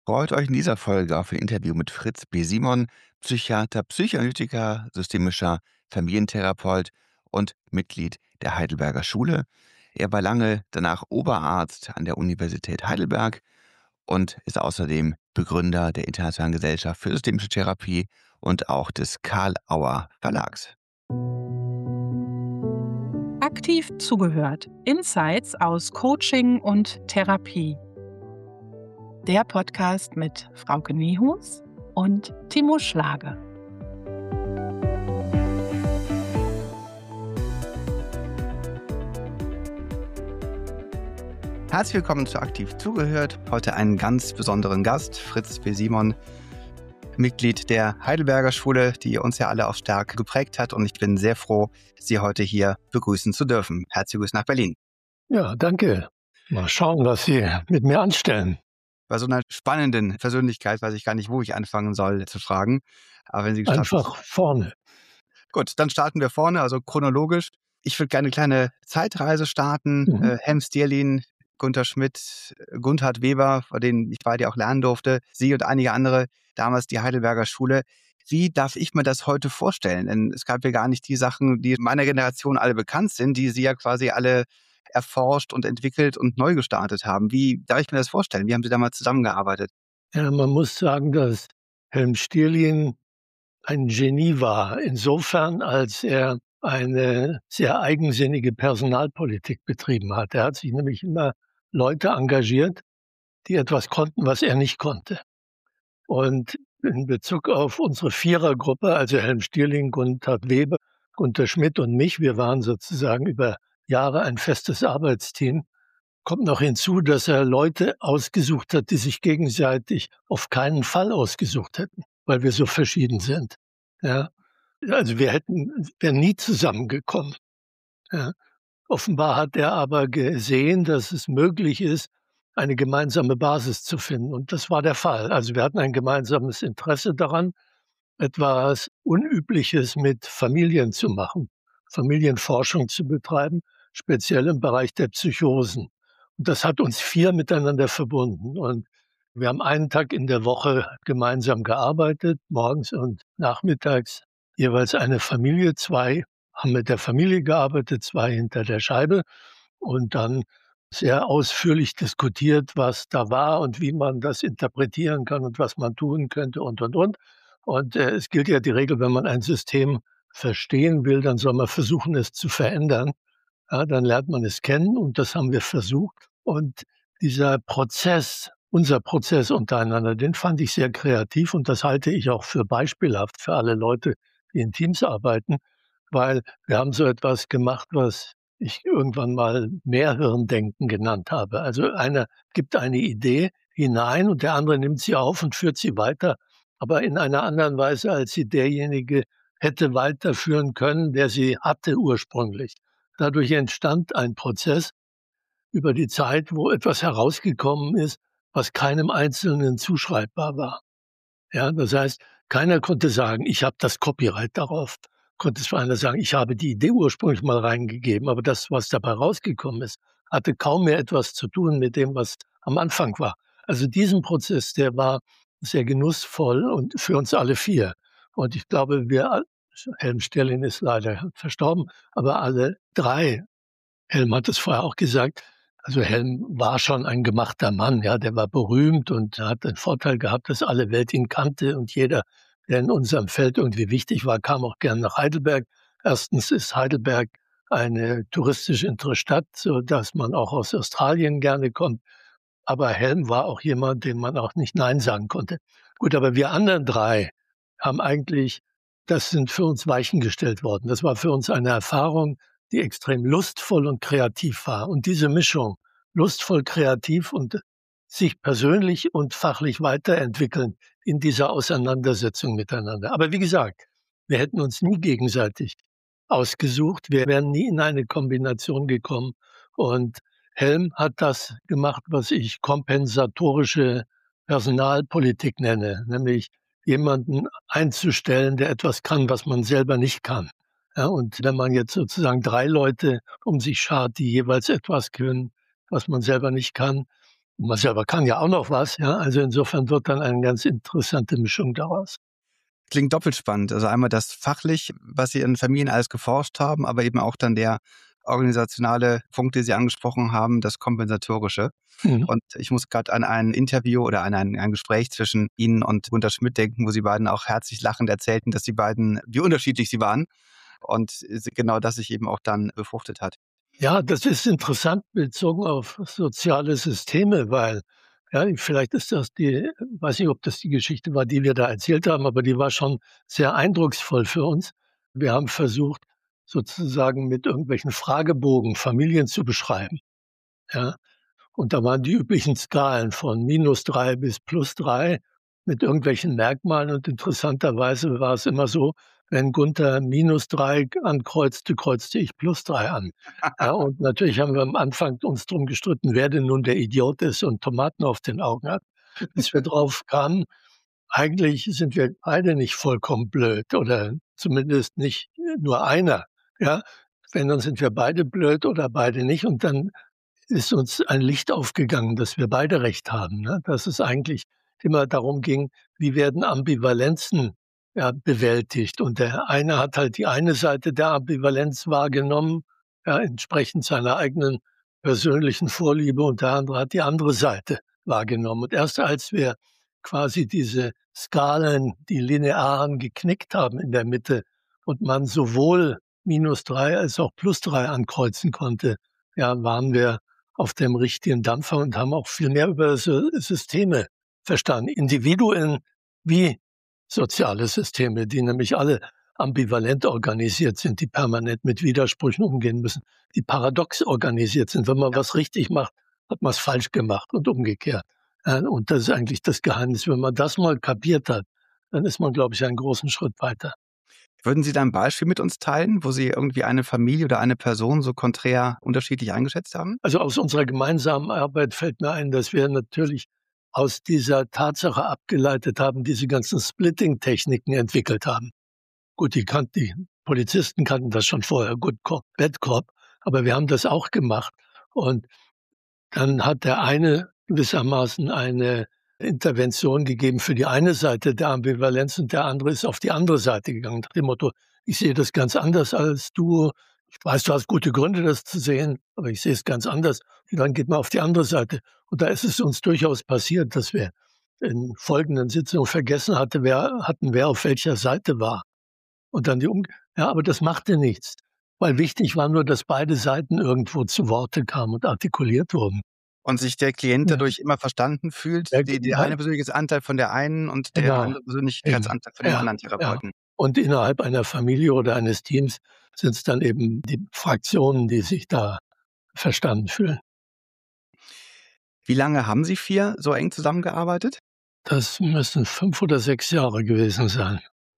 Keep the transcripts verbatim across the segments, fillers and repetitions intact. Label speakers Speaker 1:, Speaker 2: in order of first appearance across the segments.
Speaker 1: Freut euch in dieser Folge auf ein Interview mit Fritz B. Simon, Psychiater, Psychoanalytiker, systemischer Familientherapeut und Mitglied der Heidelberger Schule. Er war lange danach Oberarzt an der Universität Heidelberg und ist außerdem Begründer der Internationalen Gesellschaft für Systemische Therapie und auch des Karl Auer Verlags.
Speaker 2: Aktiv zugehört. Insights aus Coaching und Therapie. Der Podcast mit Frauke Niehus und Timo Schlage.
Speaker 1: Herzlich willkommen zu Aktiv zugehört. Heute einen ganz besonderen Gast, Fritz B. Simon, Mitglied der Heidelberger Schule, die uns ja alle auch stark geprägt hat. Und ich bin sehr froh, Sie heute hier begrüßen zu dürfen. Herzliche Grüße nach Berlin.
Speaker 3: Ja, danke. Mal schauen, was Sie mit mir anstellen.
Speaker 1: Bei so einer spannenden Persönlichkeit weiß ich gar nicht, wo ich anfangen soll zu fragen. Aber wenn Sie
Speaker 3: Einfach vorne.
Speaker 1: Gut, dann starten wir vorne, also chronologisch. Ich würde gerne eine kleine Zeitreise starten.
Speaker 3: Mhm.
Speaker 1: Äh, Helm Stierlin, Gunter Schmidt, Gunthard Weber, von denen ich beide auch lernen durfte, Sie und einige andere, damals die Heidelberger Schule. Wie darf ich mir das heute vorstellen? Denn es gab ja gar nicht die Sachen, die meiner Generation alle bekannt sind, die Sie ja quasi alle erforscht und entwickelt und neu gestartet haben. Wie darf ich mir das vorstellen? Wie haben Sie damals zusammengearbeitet?
Speaker 3: Ja, man muss sagen, dass Helm Stierlin ein Genie war, insofern, als er eine sehr eigensinnige Personalpolitik betrieben hat. Er hat sich nämlich immer Leute engagiert, die etwas konnten, was er nicht konnte. Und in Bezug auf unsere Vierergruppe, also Helm Stierlin, Gunthard Weber, Gunter Schmidt und mich, wir waren sozusagen über Jahre ein festes Arbeitsteam, kommt noch hinzu, dass er Leute ausgesucht hat, die sich gegenseitig auf keinen Fall ausgesucht hätten, weil wir so verschieden sind. Ja? Also wir hätten, wären nie zusammengekommen. Ja? Offenbar hat er aber gesehen, dass es möglich ist, eine gemeinsame Basis zu finden. Und das war der Fall. Also wir hatten ein gemeinsames Interesse daran, etwas Unübliches mit Familien zu machen, Familienforschung zu betreiben, speziell im Bereich der Psychosen. Und das hat uns vier miteinander verbunden. Und wir haben einen Tag in der Woche gemeinsam gearbeitet, morgens und nachmittags jeweils eine Familie, zwei haben mit der Familie gearbeitet, zwei hinter der Scheibe und dann sehr ausführlich diskutiert, was da war und wie man das interpretieren kann und was man tun könnte und, und, und. Und äh, es gilt ja die Regel, wenn man ein System verstehen will, dann soll man versuchen, es zu verändern. Ja, dann lernt man es kennen und das haben wir versucht. Und dieser Prozess, unser Prozess untereinander, den fand ich sehr kreativ und das halte ich auch für beispielhaft für alle Leute, die in Teams arbeiten, weil wir haben so etwas gemacht, was ich irgendwann mal Mehrhirndenken genannt habe. Also einer gibt eine Idee hinein und der andere nimmt sie auf und führt sie weiter, aber in einer anderen Weise, als sie derjenige hätte weiterführen können, der sie hatte ursprünglich. Dadurch entstand ein Prozess über die Zeit, wo etwas herausgekommen ist, was keinem Einzelnen zuschreibbar war. Ja, das heißt, keiner konnte sagen, ich habe das Copyright darauf. Konnte zwar einer sagen, ich habe die Idee ursprünglich mal reingegeben, aber das, was dabei rausgekommen ist, hatte kaum mehr etwas zu tun mit dem, was am Anfang war. Also diesen Prozess, der war sehr genussvoll und für uns alle vier. Und ich glaube, wir, Helm Stierlin ist leider verstorben, aber alle drei, Helm hat es vorher auch gesagt, also Helm war schon ein gemachter Mann, ja, der war berühmt und hat den Vorteil gehabt, dass alle Welt ihn kannte und jeder, der in unserem Feld irgendwie wichtig war, kam auch gern nach Heidelberg. Erstens ist Heidelberg eine touristisch interessante Stadt, so dass man auch aus Australien gerne kommt. Aber Helm war auch jemand, dem man auch nicht Nein sagen konnte. Gut, aber wir anderen drei haben eigentlich, das sind für uns Weichen gestellt worden. Das war für uns eine Erfahrung, die extrem lustvoll und kreativ war. Und diese Mischung, lustvoll, kreativ und sich persönlich und fachlich weiterentwickeln in dieser Auseinandersetzung miteinander. Aber wie gesagt, wir hätten uns nie gegenseitig ausgesucht. Wir wären nie in eine Kombination gekommen. Und Helm hat das gemacht, was ich kompensatorische Personalpolitik nenne, nämlich jemanden einzustellen, der etwas kann, was man selber nicht kann. Ja, und wenn man jetzt sozusagen drei Leute um sich schart, die jeweils etwas können, was man selber nicht kann, Man selber kann ja auch noch was, ja. Also insofern wird dann eine ganz interessante Mischung daraus.
Speaker 1: Klingt doppelt spannend. Also einmal das fachlich, was Sie in Familien alles geforscht haben, aber eben auch dann der organisationale Punkt, den Sie angesprochen haben, das Kompensatorische.
Speaker 3: Mhm.
Speaker 1: Und ich muss gerade an ein Interview oder an ein, ein Gespräch zwischen Ihnen und Gunter Schmidt denken, wo Sie beiden auch herzlich lachend erzählten, dass Sie beiden, wie unterschiedlich Sie waren und genau das sich eben auch dann befruchtet hat.
Speaker 3: Ja, das ist interessant bezogen auf soziale Systeme, weil, ja, vielleicht ist das die weiß nicht, ob das die Geschichte war, die wir da erzählt haben, aber die war schon sehr eindrucksvoll für uns. Wir haben versucht, sozusagen mit irgendwelchen Fragebogen Familien zu beschreiben, ja? Und da waren die üblichen Skalen von minus drei bis plus drei mit irgendwelchen Merkmalen. Und interessanterweise war es immer so, wenn Gunther minus drei ankreuzte, kreuzte ich plus drei an. Ja, und natürlich haben wir am Anfang uns drum gestritten, wer denn nun der Idiot ist und Tomaten auf den Augen hat. Bis wir drauf kamen, eigentlich sind wir beide nicht vollkommen blöd oder zumindest nicht nur einer. Ja, wenn, dann sind wir beide blöd oder beide nicht. Und dann ist uns ein Licht aufgegangen, dass wir beide recht haben, ne? Dass es eigentlich immer darum ging, wie werden Ambivalenzen, ja, bewältigt. Und der eine hat halt die eine Seite der Ambivalenz wahrgenommen, ja, entsprechend seiner eigenen persönlichen Vorliebe, und der andere hat die andere Seite wahrgenommen. Und erst als wir quasi diese Skalen, die linearen, geknickt haben in der Mitte und man sowohl minus drei als auch plus drei ankreuzen konnte, ja, waren wir auf dem richtigen Dampfer und haben auch viel mehr über so Systeme verstanden. Individuen wie soziale Systeme, die nämlich alle ambivalent organisiert sind, die permanent mit Widersprüchen umgehen müssen, die paradox organisiert sind. Wenn man was richtig macht, hat man es falsch gemacht und umgekehrt. Und das ist eigentlich das Geheimnis. Wenn man das mal kapiert hat, dann ist man, glaube ich, einen großen Schritt weiter.
Speaker 1: Würden Sie da ein Beispiel mit uns teilen, wo Sie irgendwie eine Familie oder eine Person so konträr unterschiedlich eingeschätzt haben?
Speaker 3: Also aus unserer gemeinsamen Arbeit fällt mir ein, dass wir natürlich aus dieser Tatsache abgeleitet haben, diese ganzen Splitting-Techniken entwickelt haben. Gut, die kannten, die Polizisten kannten das schon vorher, Good Cop, Bad Cop, aber wir haben das auch gemacht. Und dann hat der eine gewissermaßen eine Intervention gegeben für die eine Seite der Ambivalenz und der andere ist auf die andere Seite gegangen, nach dem Motto: „Ich sehe das ganz anders als du. Ich weiß, du hast gute Gründe, das zu sehen, aber ich sehe es ganz anders.“ Und dann geht man auf die andere Seite. Und da ist es uns durchaus passiert, dass wir in folgenden Sitzungen vergessen hatte, wer hatten, wer auf welcher Seite war. Und dann die um ja, aber das machte nichts, weil wichtig war nur, dass beide Seiten irgendwo zu Worte kamen und artikuliert wurden.
Speaker 1: Und sich der Klient
Speaker 3: Ja.
Speaker 1: dadurch immer verstanden fühlt,
Speaker 3: Ja,
Speaker 1: die der
Speaker 3: ja,
Speaker 1: eine Persönlichkeitsanteil von der einen und der
Speaker 3: genau.
Speaker 1: andere
Speaker 3: Eben.
Speaker 1: Persönlichkeitsanteil von dem
Speaker 3: Ja,
Speaker 1: anderen
Speaker 3: ja.
Speaker 1: Therapeuten.
Speaker 3: Und innerhalb einer Familie oder eines Teams sind es dann eben die Fraktionen, die sich da verstanden fühlen.
Speaker 1: Wie lange haben Sie vier so eng zusammengearbeitet?
Speaker 3: Das müssen fünf oder sechs Jahre gewesen sein.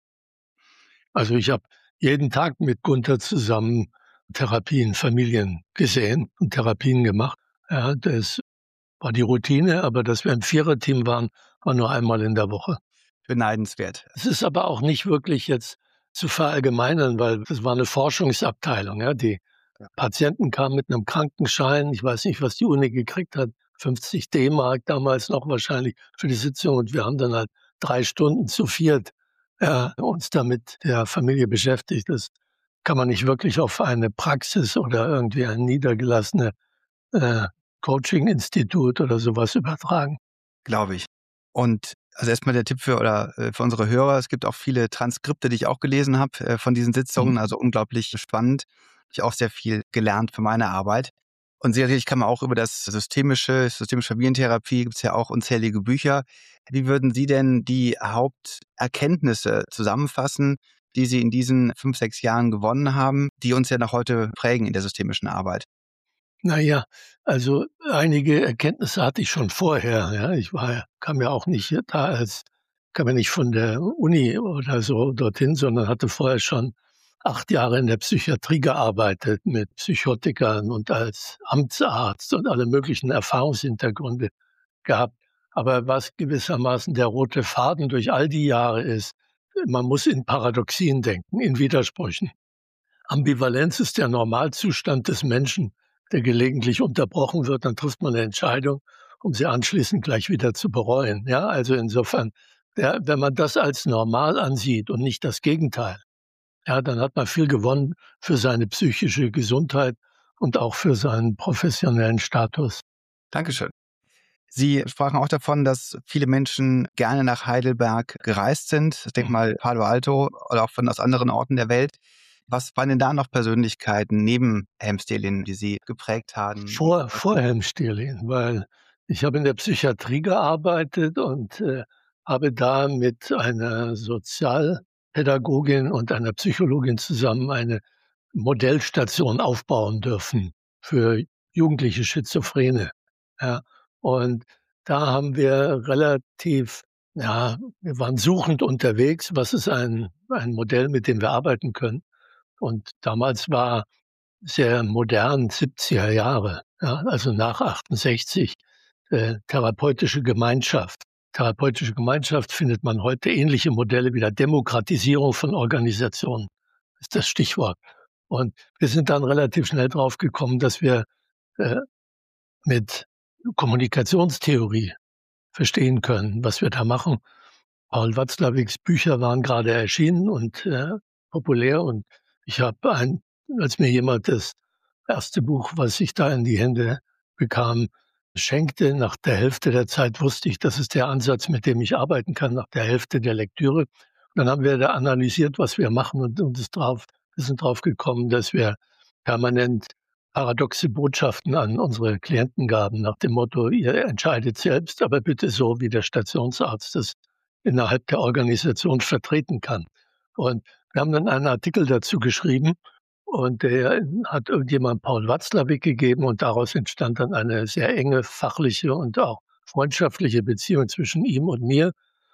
Speaker 3: Also, ich habe jeden Tag mit Gunther zusammen Therapien, Familien gesehen und Therapien gemacht. Ja, das war die Routine, aber dass wir ein Viererteam waren, war nur einmal in der Woche.
Speaker 1: Beneidenswert.
Speaker 3: Es ist aber auch nicht wirklich jetzt zu verallgemeinern, weil das war eine Forschungsabteilung, ja. Die
Speaker 1: Ja.
Speaker 3: Patienten kamen mit einem Krankenschein. Ich weiß nicht, was die Uni gekriegt hat, fünfzig D-Mark damals noch wahrscheinlich für die Sitzung. Und wir haben dann halt drei Stunden zu viert, äh, uns da mit der Familie beschäftigt. Das kann man nicht wirklich auf eine Praxis oder irgendwie ein niedergelassene, äh, Coaching-Institut oder sowas übertragen.
Speaker 1: Glaube ich. Und also erstmal der Tipp für oder äh, für unsere Hörer, es gibt auch viele Transkripte, die ich auch gelesen habe, äh, von diesen Sitzungen,
Speaker 3: Mhm.
Speaker 1: also unglaublich spannend. Habe ich auch sehr viel gelernt für meine Arbeit. Und sicherlich kann man auch über das systemische, systemische Familientherapie gibt es ja auch unzählige Bücher. Wie würden Sie denn die Haupterkenntnisse zusammenfassen, die Sie in diesen fünf, sechs Jahren gewonnen haben, die uns ja noch heute prägen in der systemischen Arbeit?
Speaker 3: Na ja, also einige Erkenntnisse hatte ich schon vorher, ja. Ich war ja kam ja auch nicht da als kam ja nicht von der Uni oder so dorthin, sondern hatte vorher schon acht Jahre in der Psychiatrie gearbeitet mit Psychotikern und als Amtsarzt und alle möglichen Erfahrungshintergründe gehabt. Aber was gewissermaßen der rote Faden durch all die Jahre ist, man muss in Paradoxien denken, in Widersprüchen. Ambivalenz ist der Normalzustand des Menschen, der gelegentlich unterbrochen wird, dann trifft man eine Entscheidung um sie anschließend gleich wieder zu bereuen. Ja, also insofern, ja, wenn man das als normal ansieht und nicht das Gegenteil, ja, dann hat man viel gewonnen für seine psychische Gesundheit und auch für seinen professionellen Status.
Speaker 4: Dankeschön. Sie sprachen auch davon, dass viele Menschen gerne nach Heidelberg gereist sind. Ich denke mal Palo Alto oder auch von aus anderen Orten der Welt. Was waren denn da noch Persönlichkeiten neben Helm Stierlin, die Sie geprägt haben?
Speaker 3: Vor, vor Helm Stierlin, weil ich habe in der Psychiatrie gearbeitet und äh, habe da mit einer Sozialpädagogin und einer Psychologin zusammen eine Modellstation aufbauen dürfen für jugendliche Schizophrene. Ja, und da haben wir relativ, ja, wir waren suchend unterwegs, was ist ein, ein Modell, mit dem wir arbeiten können. Und damals war sehr modern, siebziger Jahre, ja, also nach achtundsechzig, äh, therapeutische Gemeinschaft. Therapeutische Gemeinschaft findet man heute ähnliche Modelle wie der Demokratisierung von Organisationen, ist das Stichwort. Und wir sind dann relativ schnell drauf gekommen, dass wir äh, mit Kommunikationstheorie verstehen können, was wir da machen. Paul Watzlawicks Bücher waren gerade erschienen und äh, populär. Und ich habe ein, als mir jemand das erste Buch, was ich da in die Hände bekam, schenkte, nach der Hälfte der Zeit wusste ich, das ist der Ansatz, mit dem ich arbeiten kann, nach der Hälfte der Lektüre. Und dann haben wir da analysiert, was wir machen und, und ist drauf, wir sind drauf gekommen, dass wir permanent paradoxe Botschaften an unsere Klienten gaben, nach dem Motto, ihr entscheidet selbst, aber bitte so, wie der Stationsarzt das innerhalb der Organisation vertreten kann. Und wir haben dann einen Artikel dazu geschrieben und der hat irgendjemand Paul Watzlawick gegeben und daraus entstand dann eine sehr enge fachliche und auch freundschaftliche Beziehung zwischen ihm und mir.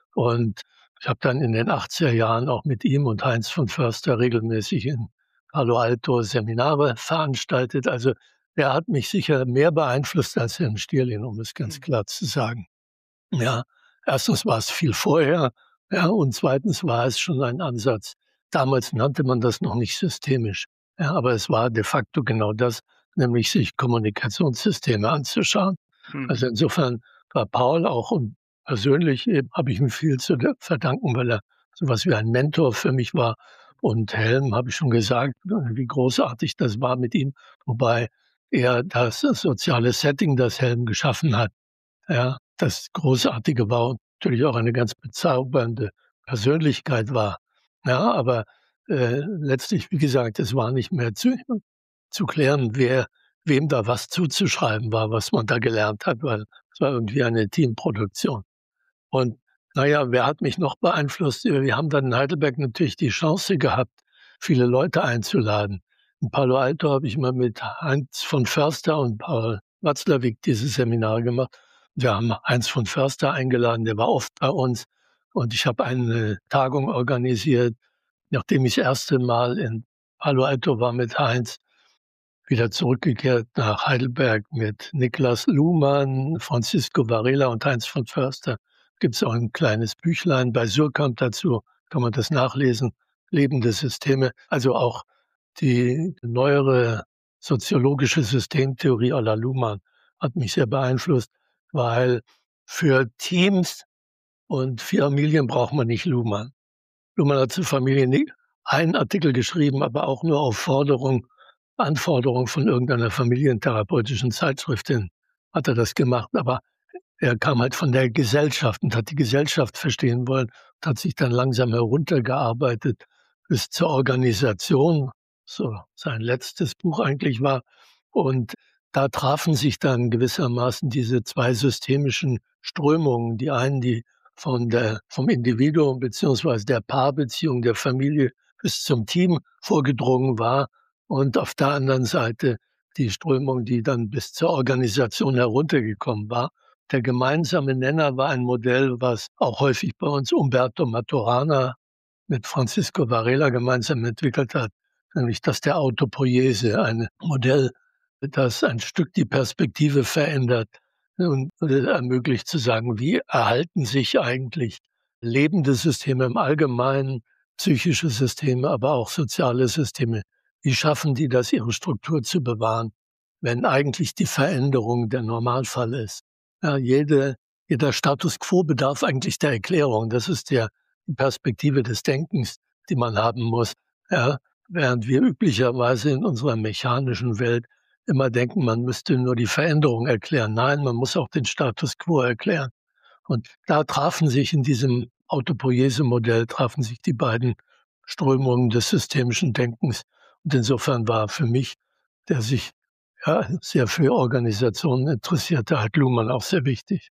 Speaker 3: Und ich habe dann in den achtziger Jahren auch mit ihm und Heinz von Förster regelmäßig in Palo Alto Seminare veranstaltet. Also er hat mich sicher mehr beeinflusst als Helm Stierlin, um es ganz klar zu sagen. Ja, erstens war es viel vorher, ja, und zweitens war es schon ein Ansatz. Damals nannte man das noch nicht systemisch, ja, aber es war de facto genau das, nämlich sich Kommunikationssysteme anzuschauen.
Speaker 4: Hm.
Speaker 3: Also insofern war Paul auch, und persönlich eben habe ich ihm viel zu verdanken, weil er sowas wie ein Mentor für mich war. Und Helm, habe ich schon gesagt, wie großartig das war mit ihm, wobei er das soziale Setting, das Helm geschaffen hat, ja, das Großartige war und natürlich auch eine ganz bezaubernde Persönlichkeit war. Ja, aber äh, letztlich, wie gesagt, es war nicht mehr zu, zu klären, wer, wem da was zuzuschreiben war, was man da gelernt hat, weil es war irgendwie eine Teamproduktion. Und naja, wer hat mich noch beeinflusst? Wir haben dann in Heidelberg natürlich die Chance gehabt, viele Leute einzuladen. In Palo Alto habe ich mal mit Heinz von Förster und Paul Watzlawick dieses Seminar gemacht. Wir haben Heinz von Förster eingeladen, der war oft bei uns. Und ich habe eine Tagung organisiert, nachdem ich das erste Mal in Palo Alto war mit Heinz, wieder zurückgekehrt nach Heidelberg mit Niklas Luhmann, Francisco Varela und Heinz von Förster. Gibt es auch ein kleines Büchlein bei Suhrkamp dazu, kann man das nachlesen. Lebende Systeme, also auch die neuere soziologische Systemtheorie à la Luhmann hat mich sehr beeinflusst, weil für Teams und Familien braucht man nicht Luhmann. Luhmann hat zu Familien nie einen Artikel geschrieben, aber auch nur auf Forderung, Anforderung von irgendeiner familientherapeutischen Zeitschrift hin hat er das gemacht. Aber er kam halt von der Gesellschaft und hat die Gesellschaft verstehen wollen und hat sich dann langsam heruntergearbeitet bis zur Organisation, so sein letztes Buch eigentlich war. Und da trafen sich dann gewissermaßen diese zwei systemischen Strömungen. Die einen, die von der, vom Individuum beziehungsweise der Paarbeziehung der Familie bis zum Team vorgedrungen war, und auf der anderen Seite die Strömung, die dann bis zur Organisation heruntergekommen war. Der gemeinsame Nenner war ein Modell, was auch häufig bei uns Umberto Maturana mit Francisco Varela gemeinsam entwickelt hat, nämlich das der Autopoiese, ein Modell, das ein Stück die Perspektive verändert und ermöglicht zu sagen, wie erhalten sich eigentlich lebende Systeme im Allgemeinen, psychische Systeme, aber auch soziale Systeme. Wie schaffen die das, ihre Struktur zu bewahren, wenn eigentlich die Veränderung der Normalfall ist? Ja, jede, jeder Status quo bedarf eigentlich der Erklärung. Das ist der, die Perspektive des Denkens, die man haben muss. Ja, während wir üblicherweise in unserer mechanischen Welt immer denken, man müsste nur die Veränderung erklären. Nein, man muss auch den Status quo erklären. Und da trafen sich in diesem Autopoiese-Modell trafen sich die beiden Strömungen des systemischen Denkens. Und insofern war für mich, der sich ja, sehr für Organisationen interessierte, halt Luhmann auch sehr wichtig.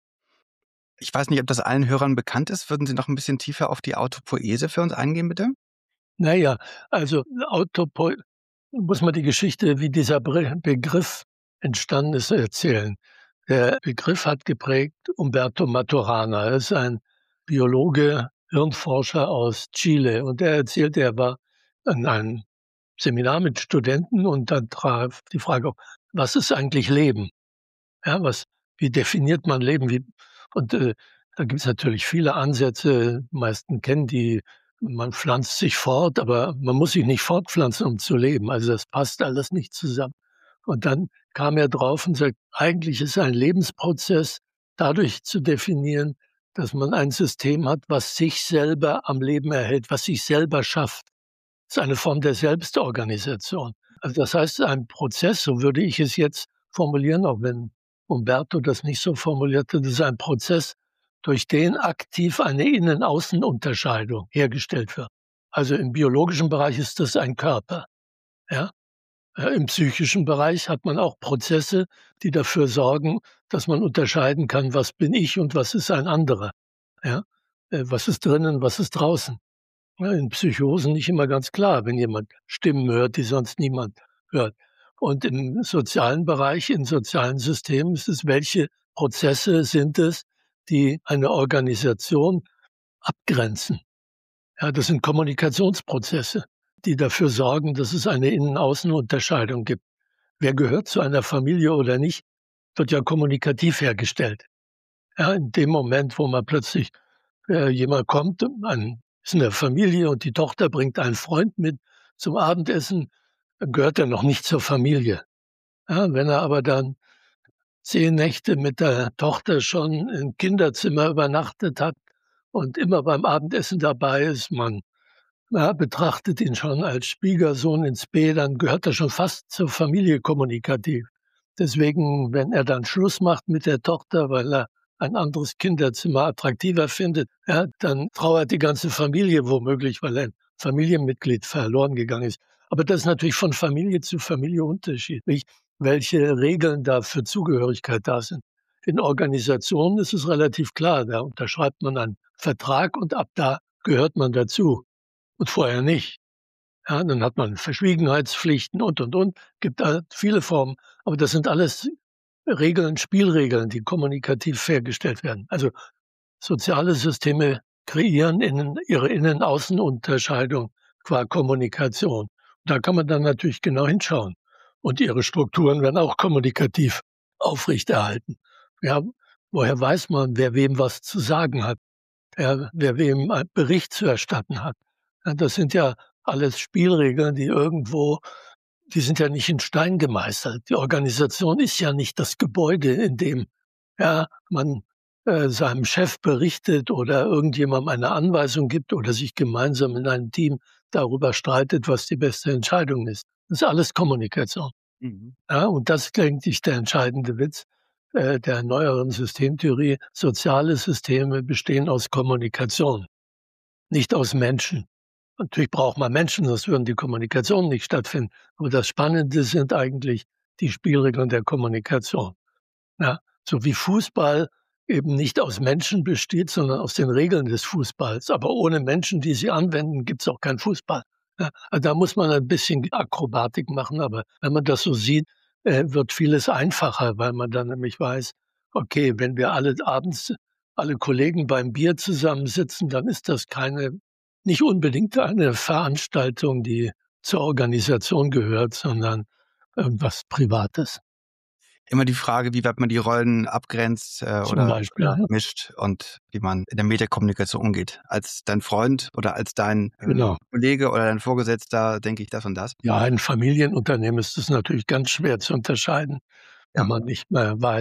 Speaker 4: Ich weiß nicht, ob das allen Hörern bekannt ist. Würden Sie noch ein bisschen tiefer auf die Autopoiese für uns eingehen, bitte?
Speaker 3: Naja, also Autopo muss man die Geschichte, wie dieser Begriff entstanden ist, erzählen. Der Begriff hat geprägt Umberto Maturana. Er ist ein Biologe, Hirnforscher aus Chile. Und er erzählte, er war an einem Seminar mit Studenten und dann traf die Frage auf, was ist eigentlich Leben? Ja, was, wie definiert man Leben? Wie, und äh, da gibt es natürlich viele Ansätze. Die meisten kennen die. Man pflanzt sich fort, aber man muss sich nicht fortpflanzen, um zu leben. Also das passt alles nicht zusammen. Und dann kam er drauf und sagt, eigentlich ist ein Lebensprozess dadurch zu definieren, dass man ein System hat, was sich selber am Leben erhält, was sich selber schafft. Das ist eine Form der Selbstorganisation. Also das heißt, ein Prozess, so würde ich es jetzt formulieren, auch wenn Umberto das nicht so formulierte, das ist ein Prozess, durch den aktiv eine Innen-Außen-Unterscheidung hergestellt wird. Also im biologischen Bereich ist das ein Körper. Ja? Im psychischen Bereich hat man auch Prozesse, die dafür sorgen, dass man unterscheiden kann, was bin ich und was ist ein anderer. Ja? Was ist drinnen, was ist draußen. Ja, in Psychosen nicht immer ganz klar, wenn jemand Stimmen hört, die sonst niemand hört. Und im sozialen Bereich, in sozialen Systemen ist es, welche Prozesse sind es, die eine Organisation abgrenzen. Ja, das sind Kommunikationsprozesse, die dafür sorgen, dass es eine Innen-Außen-Unterscheidung gibt. Wer gehört zu einer Familie oder nicht, wird ja kommunikativ hergestellt. Ja, in dem Moment, wo man plötzlich äh, jemand kommt, ein, ist eine Familie und die Tochter bringt einen Freund mit zum Abendessen, dann gehört er noch nicht zur Familie. Ja, wenn er aber dann zehn Nächte mit der Tochter schon im Kinderzimmer übernachtet hat und immer beim Abendessen dabei ist, man ja, betrachtet ihn schon als Schwiegersohn ins B, dann gehört er schon fast zur Familie kommunikativ. Deswegen, wenn er dann Schluss macht mit der Tochter, weil er ein anderes Kinderzimmer attraktiver findet, ja, dann trauert die ganze Familie womöglich, weil ein Familienmitglied verloren gegangen ist. Aber das ist natürlich von Familie zu Familie unterschiedlich, welche Regeln da für Zugehörigkeit da sind. In Organisationen ist es relativ klar, da unterschreibt man einen Vertrag und ab da gehört man dazu und vorher nicht. Ja, dann hat man Verschwiegenheitspflichten und, und, und, gibt da viele Formen. Aber das sind alles Regeln, Spielregeln, die kommunikativ hergestellt werden. Also soziale Systeme kreieren innen, ihre Innen-Außen-Unterscheidung qua Kommunikation. Da kann man dann natürlich genau hinschauen. Und ihre Strukturen werden auch kommunikativ aufrechterhalten. Ja, woher weiß man, wer wem was zu sagen hat, wer, wer wem einen Bericht zu erstatten hat? Ja, das sind ja alles Spielregeln, die irgendwo, die sind ja nicht in Stein gemeißelt. Die Organisation ist ja nicht das Gebäude, in dem ja, man äh, seinem Chef berichtet oder irgendjemandem eine Anweisung gibt oder sich gemeinsam in einem Team darüber streitet, was die beste Entscheidung ist. Das ist alles Kommunikation. Mhm. Ja, und das ist eigentlich der entscheidende Witz äh, der neueren Systemtheorie. Soziale Systeme bestehen aus Kommunikation, nicht aus Menschen. Natürlich braucht man Menschen, sonst würden die Kommunikationen nicht stattfinden. Aber das Spannende sind eigentlich die Spielregeln der Kommunikation. Ja, so wie Fußball eben nicht aus Menschen besteht, sondern aus den Regeln des Fußballs. Aber ohne Menschen, die sie anwenden, gibt es auch keinen Fußball. Ja, also da muss man ein bisschen Akrobatik machen. Aber wenn man das so sieht, äh, wird vieles einfacher, weil man dann nämlich weiß, okay, wenn wir alle abends, alle Kollegen beim Bier zusammensitzen, dann ist das keine, nicht unbedingt eine Veranstaltung, die zur Organisation gehört, sondern irgendwas Privates.
Speaker 4: Immer die Frage, wie weit man die Rollen abgrenzt äh, oder,
Speaker 3: Beispiel,
Speaker 4: oder
Speaker 3: ja.
Speaker 4: mischt und wie man in der Metakommunikation umgeht. Als dein Freund oder als dein äh,
Speaker 3: Genau.
Speaker 4: Kollege oder dein Vorgesetzter denke ich das und das.
Speaker 3: Ja, ein Familienunternehmen ist es natürlich ganz schwer zu unterscheiden, wenn
Speaker 4: Ja.
Speaker 3: man nicht mehr weiß,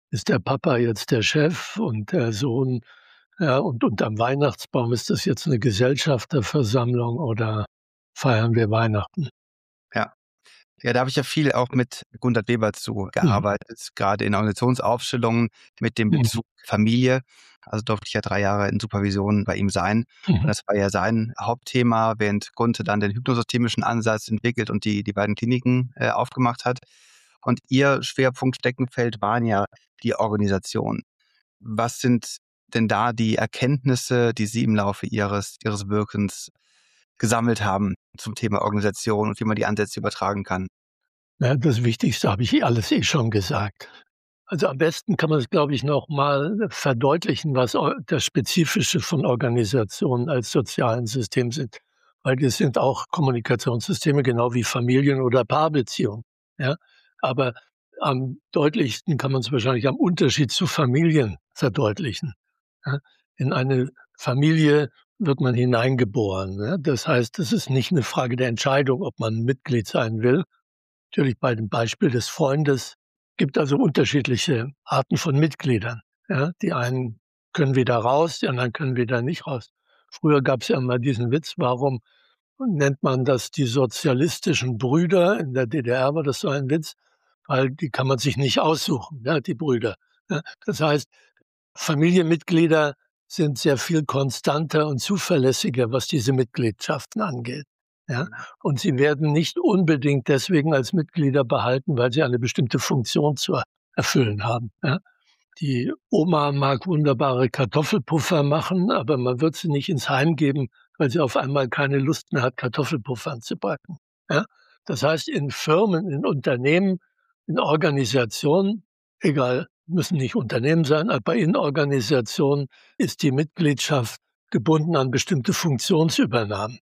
Speaker 3: ist der Papa jetzt der Chef und der Sohn, ja, und unterm Weihnachtsbaum ist das jetzt eine Gesellschafterversammlung oder feiern wir Weihnachten?
Speaker 4: Ja. Ja, da habe ich ja viel auch mit Gundert Weber zu
Speaker 3: Mhm.
Speaker 4: gearbeitet, gerade in Organisationsaufstellungen mit dem
Speaker 3: Mhm.
Speaker 4: Bezug Familie. Also durfte ich ja drei Jahre in Supervision bei ihm sein. Und
Speaker 3: Mhm.
Speaker 4: das war ja sein Hauptthema, während Gunther dann den hypnosystemischen Ansatz entwickelt und die, die beiden Kliniken äh, aufgemacht hat. Und ihr Schwerpunkt Steckenfeld waren ja die Organisation. Was sind denn da die Erkenntnisse, die Sie im Laufe Ihres, Ihres Wirkens gesammelt haben zum Thema Organisation und wie man die Ansätze übertragen kann?
Speaker 3: Ja, das Wichtigste habe ich eh alles eh schon gesagt. Also, am besten kann man es, glaube ich, noch mal verdeutlichen, was eu das Spezifische von Organisationen als sozialen System sind, weil das sind auch Kommunikationssysteme, genau wie Familien- oder Paarbeziehungen, ja? Aber am deutlichsten kann man es wahrscheinlich am Unterschied zu Familien verdeutlichen, ja? In eine Familie wird man hineingeboren, ne? Das heißt, es ist nicht eine Frage der Entscheidung, ob man Mitglied sein will. Natürlich bei dem Beispiel des Freundes gibt also unterschiedliche Arten von Mitgliedern. Ja, die einen können wieder raus, die anderen können wieder nicht raus. Früher gab es ja immer diesen Witz, warum nennt man das die sozialistischen Brüder? In der D D R war das so ein Witz, weil die kann man sich nicht aussuchen, ja, die Brüder. Ja, das heißt, Familienmitglieder sind sehr viel konstanter und zuverlässiger, was diese Mitgliedschaften angeht. Ja?
Speaker 4: Mhm.
Speaker 3: Und sie werden nicht unbedingt deswegen als Mitglieder behalten, weil sie eine bestimmte Funktion zu erfüllen haben. Ja? Die Oma mag wunderbare Kartoffelpuffer machen, aber man wird sie nicht ins Heim geben, weil sie auf einmal keine Lust mehr hat, Kartoffelpuffer anzubacken. Ja? Das heißt, in Firmen, in Unternehmen, in Organisationen, egal, müssen nicht Unternehmen sein, aber in Organisationen ist die Mitgliedschaft gebunden an bestimmte Funktionsübernahmen.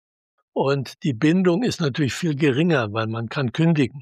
Speaker 3: Und die Bindung ist natürlich viel geringer, weil man kann kündigen.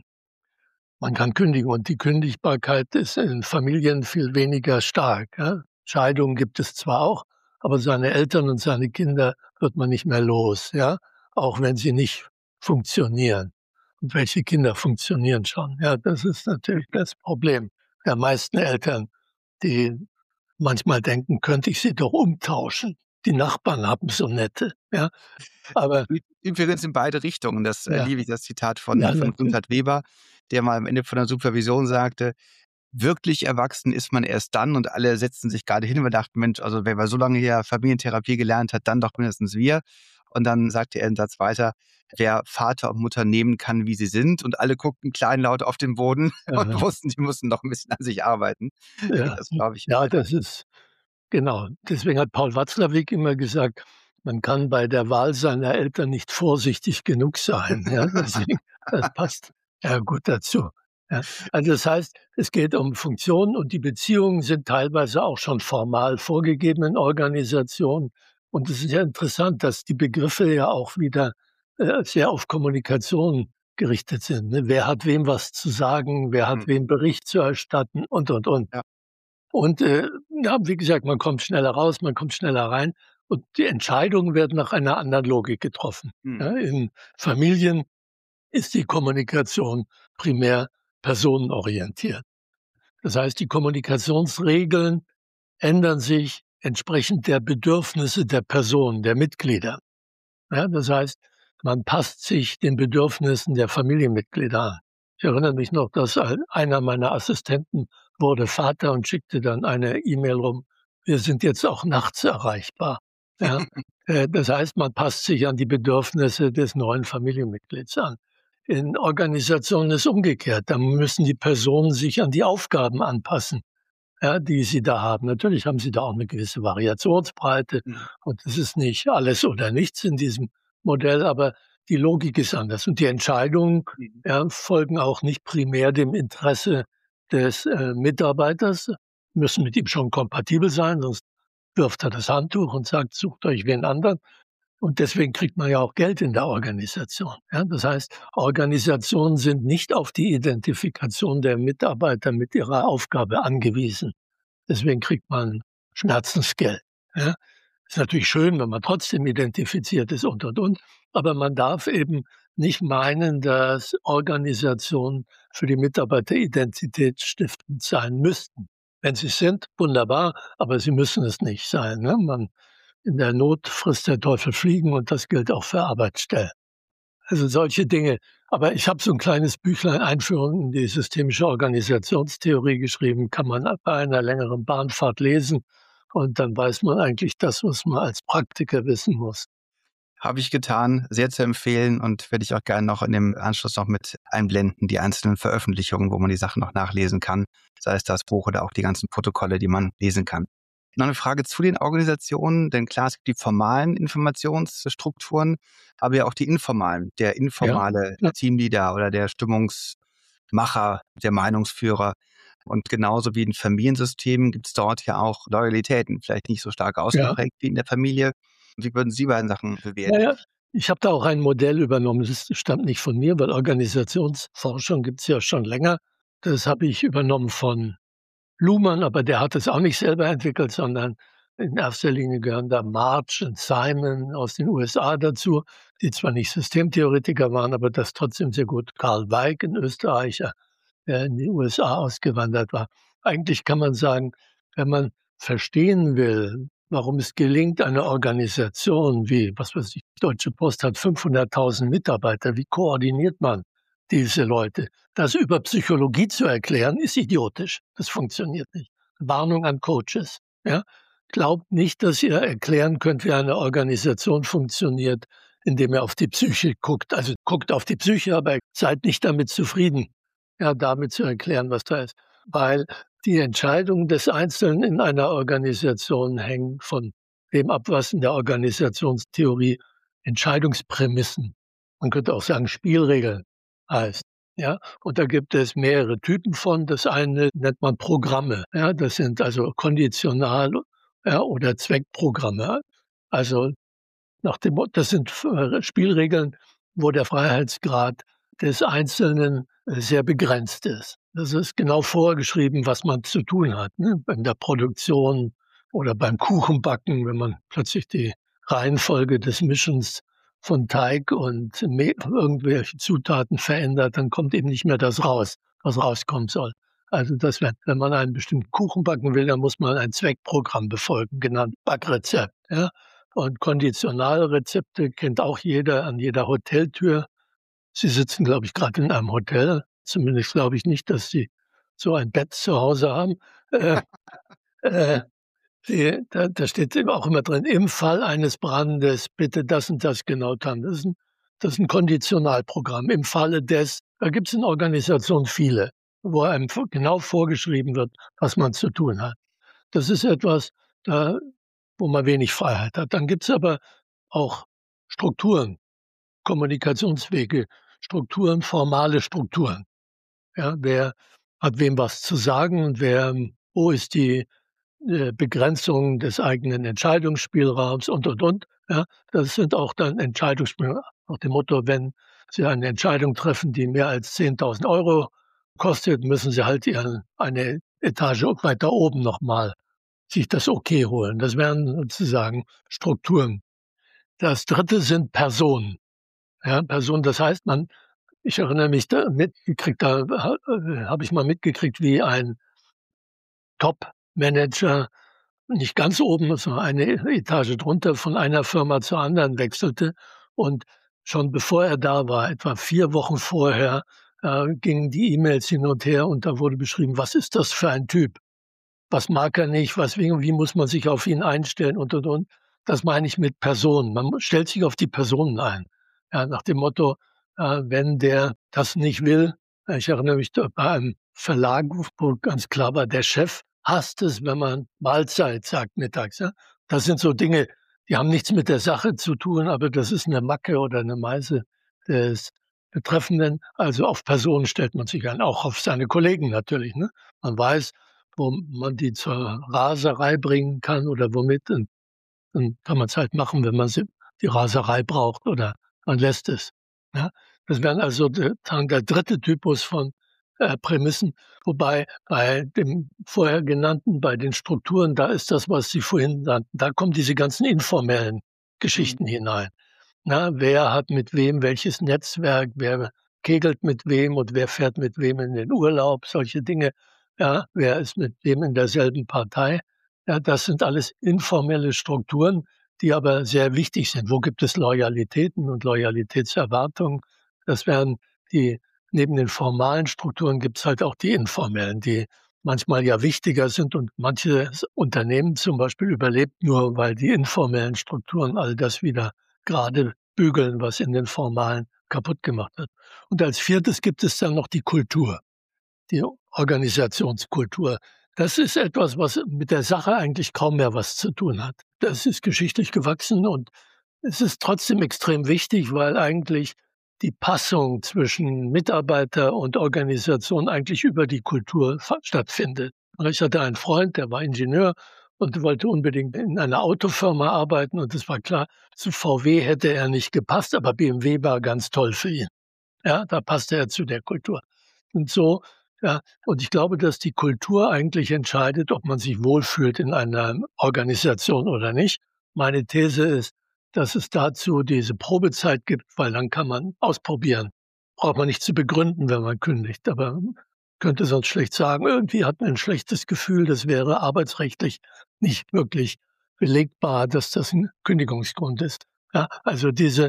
Speaker 3: Man kann kündigen und die Kündigbarkeit ist in Familien viel weniger stark, ja. Scheidungen gibt es zwar auch, aber seine Eltern und seine Kinder wird man nicht mehr los, ja, auch wenn sie nicht funktionieren. Und welche Kinder funktionieren schon? Ja, das ist natürlich das Problem der meisten Eltern, die manchmal denken: „Könnte ich sie doch umtauschen? Die Nachbarn haben so nette“, ja, aber
Speaker 4: Übrigens in beide Richtungen. Das äh,
Speaker 3: ja,
Speaker 4: liebe ich, das Zitat von,
Speaker 3: ja,
Speaker 4: von
Speaker 3: natürlich.
Speaker 4: Gundert Weber, der mal am Ende von der Supervision sagte, wirklich erwachsen ist man erst dann und alle setzten sich gerade hin und wir dachten, Mensch, also wer mal so lange hier Familientherapie gelernt hat, dann doch mindestens wir. Und dann sagte er einen Satz weiter, wer Vater und Mutter nehmen kann, wie sie sind. Und alle guckten kleinlaut auf den Boden und
Speaker 3: Ja,
Speaker 4: wussten, die mussten noch ein bisschen an sich arbeiten.
Speaker 3: ja,
Speaker 4: Das glaube ich.
Speaker 3: ja, das ist genau. Deswegen hat Paul Watzlawick immer gesagt, man kann bei der Wahl seiner Eltern nicht vorsichtig genug sein. Ja, deswegen, das passt ja gut dazu. Ja. Also das heißt, es geht um Funktionen und die Beziehungen sind teilweise auch schon formal vorgegeben in Organisationen. Und es ist ja interessant, dass die Begriffe ja auch wieder äh, sehr auf Kommunikation gerichtet sind. Ne? Wer hat wem was zu sagen, wer
Speaker 4: Hm,
Speaker 3: hat wem Bericht zu erstatten und, und, und.
Speaker 4: ja.
Speaker 3: Und, äh, ja, wie gesagt, man kommt schneller raus, man kommt schneller rein und die Entscheidungen werden nach einer anderen Logik getroffen.
Speaker 4: Hm.
Speaker 3: Ja, in Familien ist die Kommunikation primär personenorientiert. Das heißt, die Kommunikationsregeln ändern sich entsprechend der Bedürfnisse der Person, der Mitglieder. Ja, das heißt, man passt sich den Bedürfnissen der Familienmitglieder an. Ich erinnere mich noch, dass ein einer meiner Assistenten wurde Vater und schickte dann eine E-Mail rum: „Wir sind jetzt auch nachts erreichbar.“ Ja, äh, das heißt, man passt sich an die Bedürfnisse des neuen Familienmitglieds an. In Organisationen ist umgekehrt. Da müssen die Personen sich an die Aufgaben anpassen, ja, die sie da haben. Natürlich haben sie da auch eine gewisse Variationsbreite
Speaker 4: Mhm.
Speaker 3: und es ist nicht alles oder nichts in diesem Modell, aber die Logik ist anders und die Entscheidungen,
Speaker 4: Mhm.
Speaker 3: ja, folgen auch nicht primär dem Interesse des, äh, Mitarbeiters, müssen mit ihm schon kompatibel sein, sonst wirft er das Handtuch und sagt: „Sucht euch wen anderen.“ Und deswegen kriegt man ja auch Geld in der Organisation, ja? Das heißt, Organisationen sind nicht auf die Identifikation der Mitarbeiter mit ihrer Aufgabe angewiesen. Deswegen kriegt man Schmerzensgeld, ja. Ist natürlich schön, wenn man trotzdem identifiziert ist und, und, und, aber man darf eben nicht meinen, dass Organisationen für die Mitarbeiter identitätsstiftend sein müssten. Wenn sie es sind, wunderbar, aber sie müssen es nicht sein. Ne? Man, in der Not frisst der Teufel Fliegen und das gilt auch für Arbeitsstellen. Also solche Dinge. Aber ich habe so ein kleines Büchlein Einführung in die systemische Organisationstheorie geschrieben, kann man bei einer längeren Bahnfahrt lesen und dann weiß man eigentlich das, was man als Praktiker wissen muss.
Speaker 4: Habe ich getan, sehr zu empfehlen und werde ich auch gerne noch in dem Anschluss noch mit einblenden, die einzelnen Veröffentlichungen, wo man die Sachen noch nachlesen kann, sei es das Buch oder auch die ganzen Protokolle, die man lesen kann. Noch eine Frage zu den Organisationen, denn klar, es gibt die formalen Informationsstrukturen, aber ja auch die informalen, der informale
Speaker 3: Ja.
Speaker 4: Teamleader oder der Stimmungsmacher, der Meinungsführer. Und genauso wie in Familiensystemen gibt es dort ja auch Loyalitäten, vielleicht nicht so stark ausgeprägt ja. wie in der Familie. Wie würden Sie beiden Sachen bewerten?
Speaker 3: Naja, ich habe da auch ein Modell übernommen, das stammt nicht von mir, weil Organisationsforschung gibt es ja schon länger. Das habe ich übernommen von Luhmann, aber der hat es auch nicht selber entwickelt, sondern in erster Linie gehören da March und Simon aus den U S A dazu, die zwar nicht Systemtheoretiker waren, aber das trotzdem sehr gut. Karl Weig, ein Österreicher, der in die U S A ausgewandert war. Eigentlich kann man sagen, wenn man verstehen will, warum es gelingt, eine Organisation wie, was weiß ich, Deutsche Post hat fünfhunderttausend Mitarbeiter, wie koordiniert man diese Leute? Das über Psychologie zu erklären, ist idiotisch. Das funktioniert nicht. Warnung an Coaches. Ja? Glaubt nicht, dass ihr erklären könnt, wie eine Organisation funktioniert, indem ihr auf die Psyche guckt. Also guckt auf die Psyche, aber seid nicht damit zufrieden, ja, damit zu erklären, was da ist. Weil die Entscheidungen des Einzelnen in einer Organisation hängen von dem ab, was in der Organisationstheorie Entscheidungsprämissen, man könnte auch sagen Spielregeln heißt. Ja, und da gibt es mehrere Typen von. Das eine nennt man Programme. Ja, das sind also konditional ja, oder Zweckprogramme. Also nach dem Motto, das sind Spielregeln, wo der Freiheitsgrad des Einzelnen sehr begrenzt ist. Das ist genau vorgeschrieben, was man zu tun hat. Ne? In der Produktion oder beim Kuchenbacken, wenn man plötzlich die Reihenfolge des Mischens von Teig und irgendwelche Zutaten verändert, dann kommt eben nicht mehr das raus, was rauskommen soll. Also das, wenn man einen bestimmten Kuchen backen will, dann muss man ein Zweckprogramm befolgen, genannt Backrezept. Ja? Und Konditionalrezepte kennt auch jeder an jeder Hoteltür. Sie sitzen, glaube ich, gerade in einem Hotel. Zumindest glaube ich nicht, dass Sie so ein Bett zu Hause haben. Äh, äh, die, da, da steht auch immer drin, im Fall eines Brandes bitte das und das genau tun. Das ist ein, das ist ein Konditionalprogramm. Im Falle des, da gibt es in Organisationen viele, wo einem genau vorgeschrieben wird, was man zu tun hat. Das ist etwas, da, wo man wenig Freiheit hat. Dann gibt es aber auch Strukturen, Kommunikationswege, Strukturen, formale Strukturen. Ja, wer hat wem was zu sagen und wer, wo ist die äh, Begrenzung des eigenen Entscheidungsspielraums und, und, und. Ja, das sind auch dann Entscheidungsspielraum nach dem Motto, wenn Sie eine Entscheidung treffen, die mehr als zehntausend Euro kostet, müssen Sie halt ihren, eine Etage weiter oben nochmal sich das Okay holen. Das wären sozusagen Strukturen. Das dritte sind Personen. Ja, Personen, das heißt, man, ich erinnere mich, da mitgekriegt, da äh, habe ich mal mitgekriegt, wie ein Top-Manager nicht ganz oben, sondern eine Etage drunter von einer Firma zur anderen wechselte. Und schon bevor er da war, etwa vier Wochen vorher, äh, gingen die E-Mails hin und her und da wurde beschrieben, was ist das für ein Typ? Was mag er nicht? Was, wie, wie muss man sich auf ihn einstellen und, und, und. Das meine ich mit Personen. Man stellt sich auf die Personen ein. Ja, nach dem Motto, äh, wenn der das nicht will, ich erinnere mich da bei einem Verlag, wo ganz klar war, der Chef hasst es, wenn man Mahlzeit sagt mittags. Ja? Das sind so Dinge, die haben nichts mit der Sache zu tun, aber das ist eine Macke oder eine Meise des Betreffenden. Also auf Personen stellt man sich ein, auch auf seine Kollegen natürlich. Ne? Man weiß, wo man die zur Raserei bringen kann oder womit. Und dann kann man es halt machen, wenn man die Raserei braucht oder man lässt es. Ja? Das wären also der, der dritte Typus von äh, Prämissen. Wobei bei dem vorher genannten, bei den Strukturen, da ist das, was Sie vorhin nannten, da kommen diese ganzen informellen Geschichten mhm. hinein. Na, wer hat mit wem welches Netzwerk, wer kegelt mit wem und wer fährt mit wem in den Urlaub, solche Dinge. Ja, wer ist mit wem in derselben Partei? Ja, das sind alles informelle Strukturen, die aber sehr wichtig sind. Wo gibt es Loyalitäten und Loyalitätserwartungen? Das wären die neben den formalen Strukturen gibt es halt auch die informellen, die manchmal ja wichtiger sind und manches Unternehmen zum Beispiel überlebt nur, weil die informellen Strukturen all das wieder gerade bügeln, was in den formalen kaputt gemacht wird. Und als viertes gibt es dann noch die Kultur, die Organisationskultur. Das ist etwas, was mit der Sache eigentlich kaum mehr was zu tun hat. Das ist geschichtlich gewachsen und es ist trotzdem extrem wichtig, weil eigentlich die Passung zwischen Mitarbeiter und Organisation eigentlich über die Kultur stattfindet. Ich hatte einen Freund, der war Ingenieur und wollte unbedingt in einer Autofirma arbeiten und es war klar, zu V W hätte er nicht gepasst, aber B M W war ganz toll für ihn. Ja, da passte er zu der Kultur. Und so, ja, und ich glaube, dass die Kultur eigentlich entscheidet, ob man sich wohlfühlt in einer Organisation oder nicht. Meine These ist, dass es dazu diese Probezeit gibt, weil dann kann man ausprobieren. Braucht man nicht zu begründen, wenn man kündigt, aber man könnte sonst schlecht sagen, irgendwie hat man ein schlechtes Gefühl, das wäre arbeitsrechtlich nicht wirklich belegbar, dass das ein Kündigungsgrund ist. Ja, also diese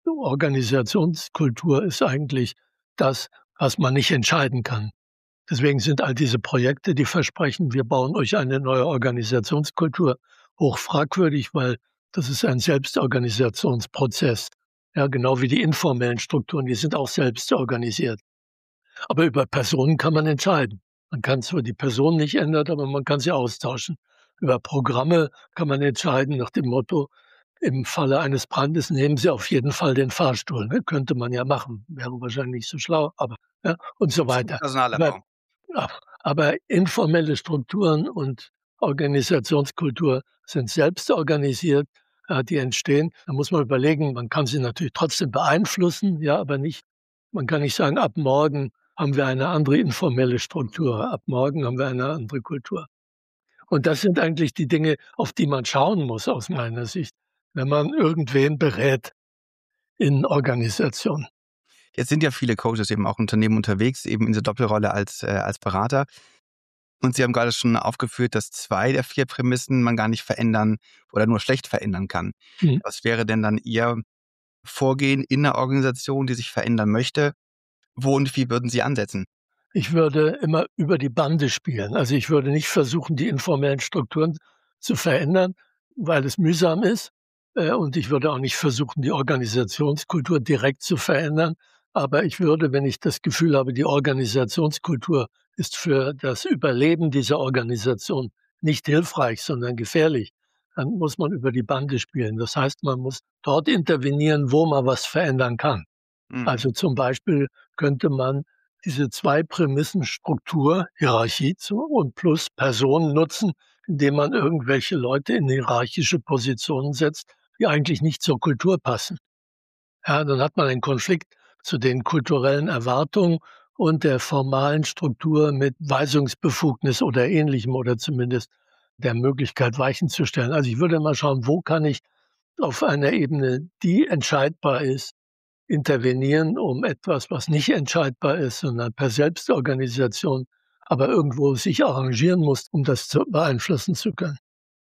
Speaker 3: Organisationskultur ist eigentlich das, was man nicht entscheiden kann. Deswegen sind all diese Projekte, die versprechen, wir bauen euch eine neue Organisationskultur, hoch fragwürdig, weil das ist ein Selbstorganisationsprozess. Ja, genau wie die informellen Strukturen, die sind auch selbst organisiert. Aber über Personen kann man entscheiden. Man kann zwar die Person nicht ändern, aber man kann sie austauschen. Über Programme kann man entscheiden nach dem Motto, im Falle eines Brandes nehmen Sie auf jeden Fall den Fahrstuhl. Ne? Könnte man ja machen, wäre wahrscheinlich nicht so schlau, aber ja, und so weiter. Aber, aber informelle Strukturen und Organisationskultur sind selbst organisiert, äh, die entstehen. Da muss man überlegen, man kann sie natürlich trotzdem beeinflussen, ja, aber nicht, man kann nicht sagen, ab morgen haben wir eine andere informelle Struktur, ab morgen haben wir eine andere Kultur. Und das sind eigentlich die Dinge, auf die man schauen muss, aus meiner Sicht, wenn man irgendwen berät in Organisation.
Speaker 4: Jetzt sind ja viele Coaches eben auch Unternehmen unterwegs, eben in dieser Doppelrolle als, äh, als Berater. Und Sie haben gerade schon aufgeführt, dass zwei der vier Prämissen man gar nicht verändern oder nur schlecht verändern kann. Mhm. Was wäre denn dann Ihr Vorgehen in einer Organisation, die sich verändern möchte? Wo und wie würden Sie ansetzen?
Speaker 3: Ich würde immer über die Bande spielen. Also ich würde nicht versuchen, die informellen Strukturen zu verändern, weil es mühsam ist. Und ich würde auch nicht versuchen, die Organisationskultur direkt zu verändern. Aber ich würde, wenn ich das Gefühl habe, die Organisationskultur ist für das Überleben dieser Organisation nicht hilfreich, sondern gefährlich, dann muss man über die Bande spielen. Das heißt, man muss dort intervenieren, wo man was verändern kann. Mhm. Also zum Beispiel könnte man diese zwei Prämissen Struktur, Hierarchie und plus Personen nutzen, indem man irgendwelche Leute in hierarchische Positionen setzt, die eigentlich nicht zur Kultur passen. Ja, dann hat man einen Konflikt zu den kulturellen Erwartungen und der formalen Struktur mit Weisungsbefugnis oder Ähnlichem oder zumindest der Möglichkeit, Weichen zu stellen. Also ich würde mal schauen, wo kann ich auf einer Ebene, die entscheidbar ist, intervenieren, um etwas, was nicht entscheidbar ist, sondern per Selbstorganisation, aber irgendwo sich arrangieren muss, um das zu beeinflussen zu können.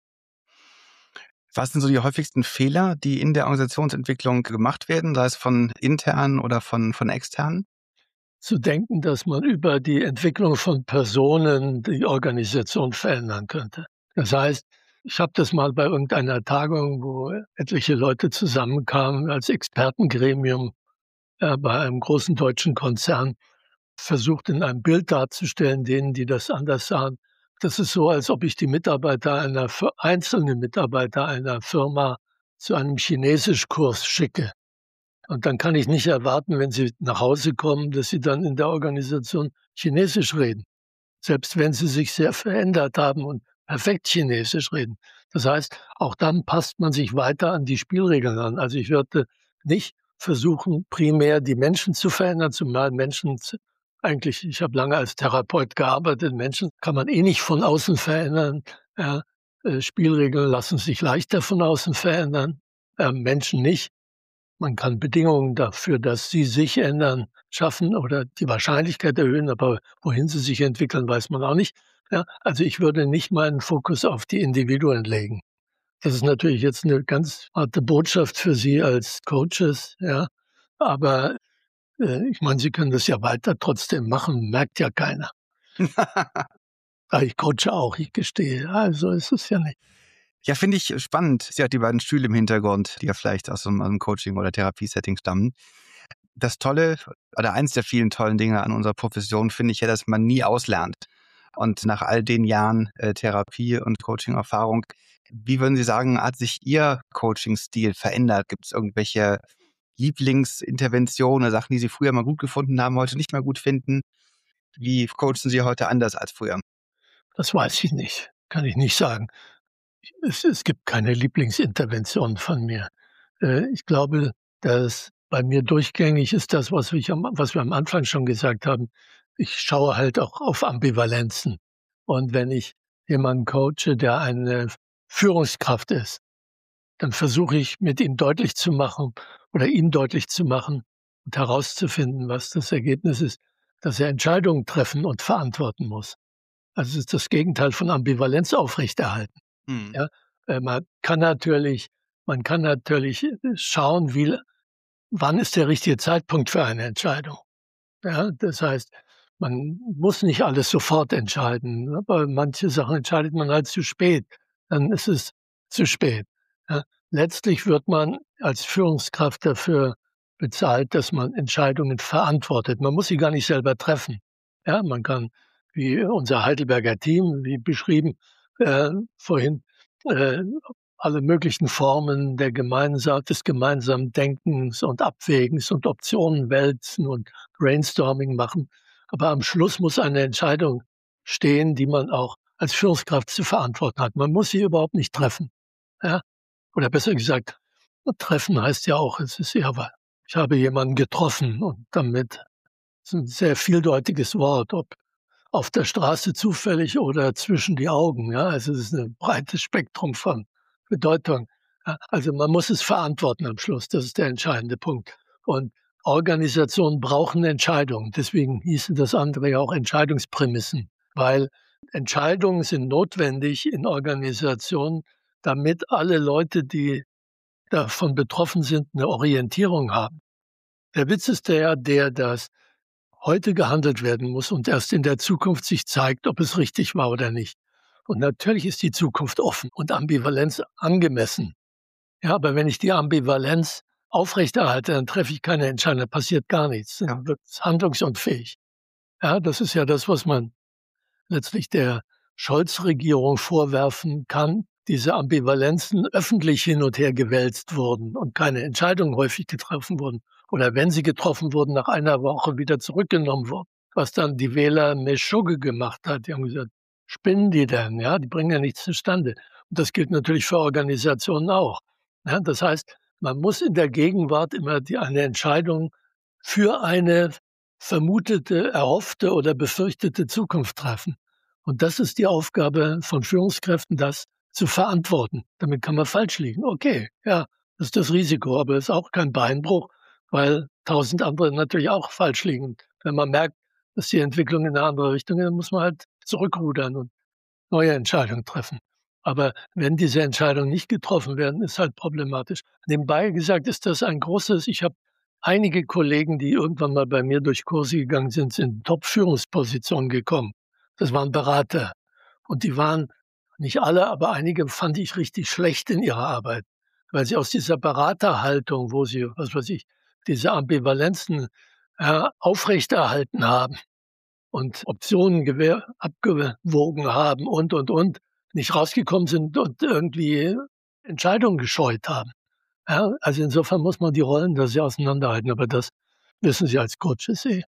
Speaker 4: Was sind so die häufigsten Fehler, die in der Organisationsentwicklung gemacht werden, sei es von internen oder von, von externen?
Speaker 3: Zu denken, dass man über die Entwicklung von Personen die Organisation verändern könnte. Das heißt, ich habe das mal bei irgendeiner Tagung, wo etliche Leute zusammenkamen als Expertengremium äh, bei einem großen deutschen Konzern, versucht in einem Bild darzustellen, denen, die das anders sahen. Das ist so, als ob ich die Mitarbeiter einer, einzelne Mitarbeiter einer Firma zu einem Chinesischkurs schicke. Und dann kann ich nicht erwarten, wenn sie nach Hause kommen, dass sie dann in der Organisation Chinesisch reden. Selbst wenn sie sich sehr verändert haben und perfekt Chinesisch reden. Das heißt, auch dann passt man sich weiter an die Spielregeln an. Also ich würde nicht versuchen, primär die Menschen zu verändern, zumal Menschen eigentlich, ich habe lange als Therapeut gearbeitet, Menschen kann man eh nicht von außen verändern. Ja, äh, Spielregeln lassen sich leichter von außen verändern, äh, Menschen nicht. Man kann Bedingungen dafür, dass sie sich ändern, schaffen oder die Wahrscheinlichkeit erhöhen, aber wohin sie sich entwickeln, weiß man auch nicht. Ja, also ich würde nicht meinen Fokus auf die Individuen legen. Das ist natürlich jetzt eine ganz harte Botschaft für Sie als Coaches, ja, aber äh, ich meine, Sie können das ja weiter trotzdem machen, merkt ja keiner. Aber ich coache auch, ich gestehe, also ist es ja nicht.
Speaker 4: Ja, finde ich spannend. Sie hat die beiden Stühle im Hintergrund, die ja vielleicht aus einem, aus einem Coaching- oder Therapiesetting stammen. Das Tolle oder eins der vielen tollen Dinge an unserer Profession finde ich ja, dass man nie auslernt. Und nach all den Jahren äh, Therapie und Coaching-Erfahrung, wie würden Sie sagen, hat sich Ihr Coaching-Stil verändert? Gibt es irgendwelche Lieblingsinterventionen oder Sachen, die Sie früher mal gut gefunden haben, heute nicht mehr gut finden? Wie coachen Sie heute anders als früher?
Speaker 3: Das weiß ich nicht, kann ich nicht sagen. Es, es gibt keine Lieblingsintervention von mir. Äh, ich glaube, dass bei mir durchgängig ist das, was, ich am, was wir am Anfang schon gesagt haben. Ich schaue halt auch auf Ambivalenzen. Und wenn ich jemanden coache, der eine Führungskraft ist, dann versuche ich mit ihm deutlich zu machen oder ihm deutlich zu machen und herauszufinden, was das Ergebnis ist, dass er Entscheidungen treffen und verantworten muss. Also es ist das Gegenteil von Ambivalenz aufrechterhalten.
Speaker 4: Hm.
Speaker 3: Ja, äh, man kann natürlich, man kann natürlich schauen, wie, wann ist der richtige Zeitpunkt für eine Entscheidung. Ja, das heißt, man muss nicht alles sofort entscheiden, aber manche Sachen entscheidet man halt zu spät. Dann ist es zu spät. Ja, letztlich wird man als Führungskraft dafür bezahlt, dass man Entscheidungen verantwortet. Man muss sie gar nicht selber treffen. Ja, man kann, wie unser Heidelberger Team, wie beschrieben äh, vorhin, äh, alle möglichen Formen der gemeinsam, des gemeinsamen Denkens und Abwägens und Optionen wälzen und Brainstorming machen. Aber am Schluss muss eine Entscheidung stehen, die man auch als Führungskraft zu verantworten hat. Man muss sie überhaupt nicht treffen. Ja? Oder besser gesagt, treffen heißt ja auch, es ist ja, ich habe jemanden getroffen und damit ist ein sehr vieldeutiges Wort, ob auf der Straße zufällig oder zwischen die Augen. Ja? Also es ist ein breites Spektrum von Bedeutung. Ja? Also man muss es verantworten am Schluss, das ist der entscheidende Punkt. Und Organisationen brauchen Entscheidungen. Deswegen hieße das andere ja auch Entscheidungsprämissen, weil Entscheidungen sind notwendig in Organisationen, damit alle Leute, die davon betroffen sind, eine Orientierung haben. Der Witz ist der, der dass heute gehandelt werden muss und erst in der Zukunft sich zeigt, ob es richtig war oder nicht. Und natürlich ist die Zukunft offen und Ambivalenz angemessen. Ja, aber wenn ich die Ambivalenz aufrechterhalte, dann treffe ich keine Entscheidung, dann passiert gar nichts, dann wird es handlungsunfähig. Ja, das ist ja das, was man letztlich der Scholz-Regierung vorwerfen kann, diese Ambivalenzen öffentlich hin und her gewälzt wurden und keine Entscheidungen häufig getroffen wurden. Oder wenn sie getroffen wurden, nach einer Woche wieder zurückgenommen wurden. Was dann die Wähler Meschugge gemacht hat. Die haben gesagt, spinnen die denn? Ja, die bringen ja nichts zustande. Und das gilt natürlich für Organisationen auch. Ja, das heißt, man muss in der Gegenwart immer die, eine Entscheidung für eine vermutete, erhoffte oder befürchtete Zukunft treffen. Und das ist die Aufgabe von Führungskräften, das zu verantworten. Damit kann man falsch liegen. Okay, ja, das ist das Risiko, aber es ist auch kein Beinbruch, weil tausend andere natürlich auch falsch liegen. Wenn man merkt, dass die Entwicklung in eine andere Richtung ist, dann muss man halt zurückrudern und neue Entscheidungen treffen. Aber wenn diese Entscheidungen nicht getroffen werden, ist halt problematisch. Nebenbei gesagt ist das ein großes, ich habe einige Kollegen, die irgendwann mal bei mir durch Kurse gegangen sind, sind in Top-Führungspositionen gekommen. Das waren Berater. Und die waren, nicht alle, aber einige fand ich richtig schlecht in ihrer Arbeit, weil sie aus dieser Beraterhaltung, wo sie, was weiß ich, diese Ambivalenzen äh, aufrechterhalten haben und Optionen gewähr, abgewogen haben und, und, und, nicht rausgekommen sind und irgendwie Entscheidungen gescheut haben. Ja, also insofern muss man die Rollen da sehr auseinanderhalten, aber das wissen Sie als Coaches eh.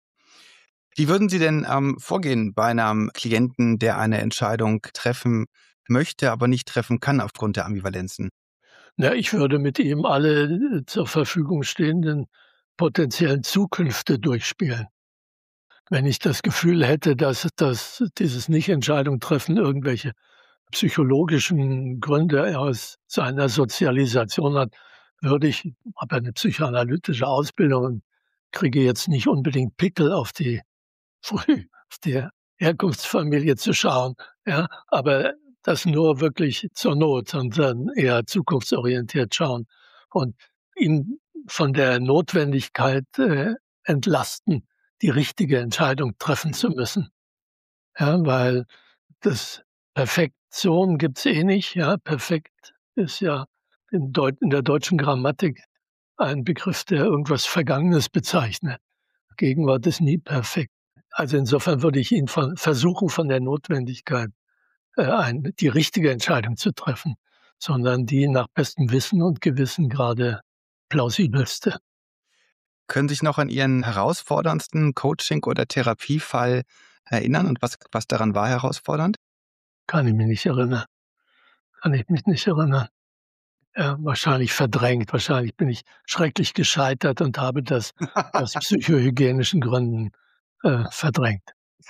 Speaker 4: Wie würden Sie denn ähm, vorgehen bei einem Klienten, der eine Entscheidung treffen möchte, aber nicht treffen kann aufgrund der Ambivalenzen?
Speaker 3: Na, ich würde mit ihm alle zur Verfügung stehenden potenziellen Zukünfte durchspielen. Wenn ich das Gefühl hätte, dass, dass dieses Nicht-Entscheidung treffen irgendwelche psychologischen Gründe aus seiner Sozialisation hat, würde ich, habe eine psychoanalytische Ausbildung und kriege jetzt nicht unbedingt Pickel auf die früh auf die Herkunftsfamilie zu schauen, ja, aber das nur wirklich zur Not und dann eher zukunftsorientiert schauen und ihn von der Notwendigkeit äh, entlasten, die richtige Entscheidung treffen zu müssen. Ja, weil das Perfektion gibt's eh nicht, ja. Perfekt ist ja in Deut in der deutschen Grammatik ein Begriff, der irgendwas Vergangenes bezeichnet. Gegenwart ist nie perfekt. Also insofern würde ich ihn von versuchen, von der Notwendigkeit, äh, ein die richtige Entscheidung zu treffen, sondern die nach bestem Wissen und Gewissen gerade plausibelste.
Speaker 4: Können Sie sich noch an Ihren herausforderndsten Coaching oder Therapiefall erinnern und was was daran war herausfordernd?
Speaker 3: Kann ich mich nicht erinnern. Kann ich mich nicht erinnern. Ja, wahrscheinlich verdrängt. Wahrscheinlich bin ich schrecklich gescheitert und habe das aus psychohygienischen Gründen, äh, verdrängt.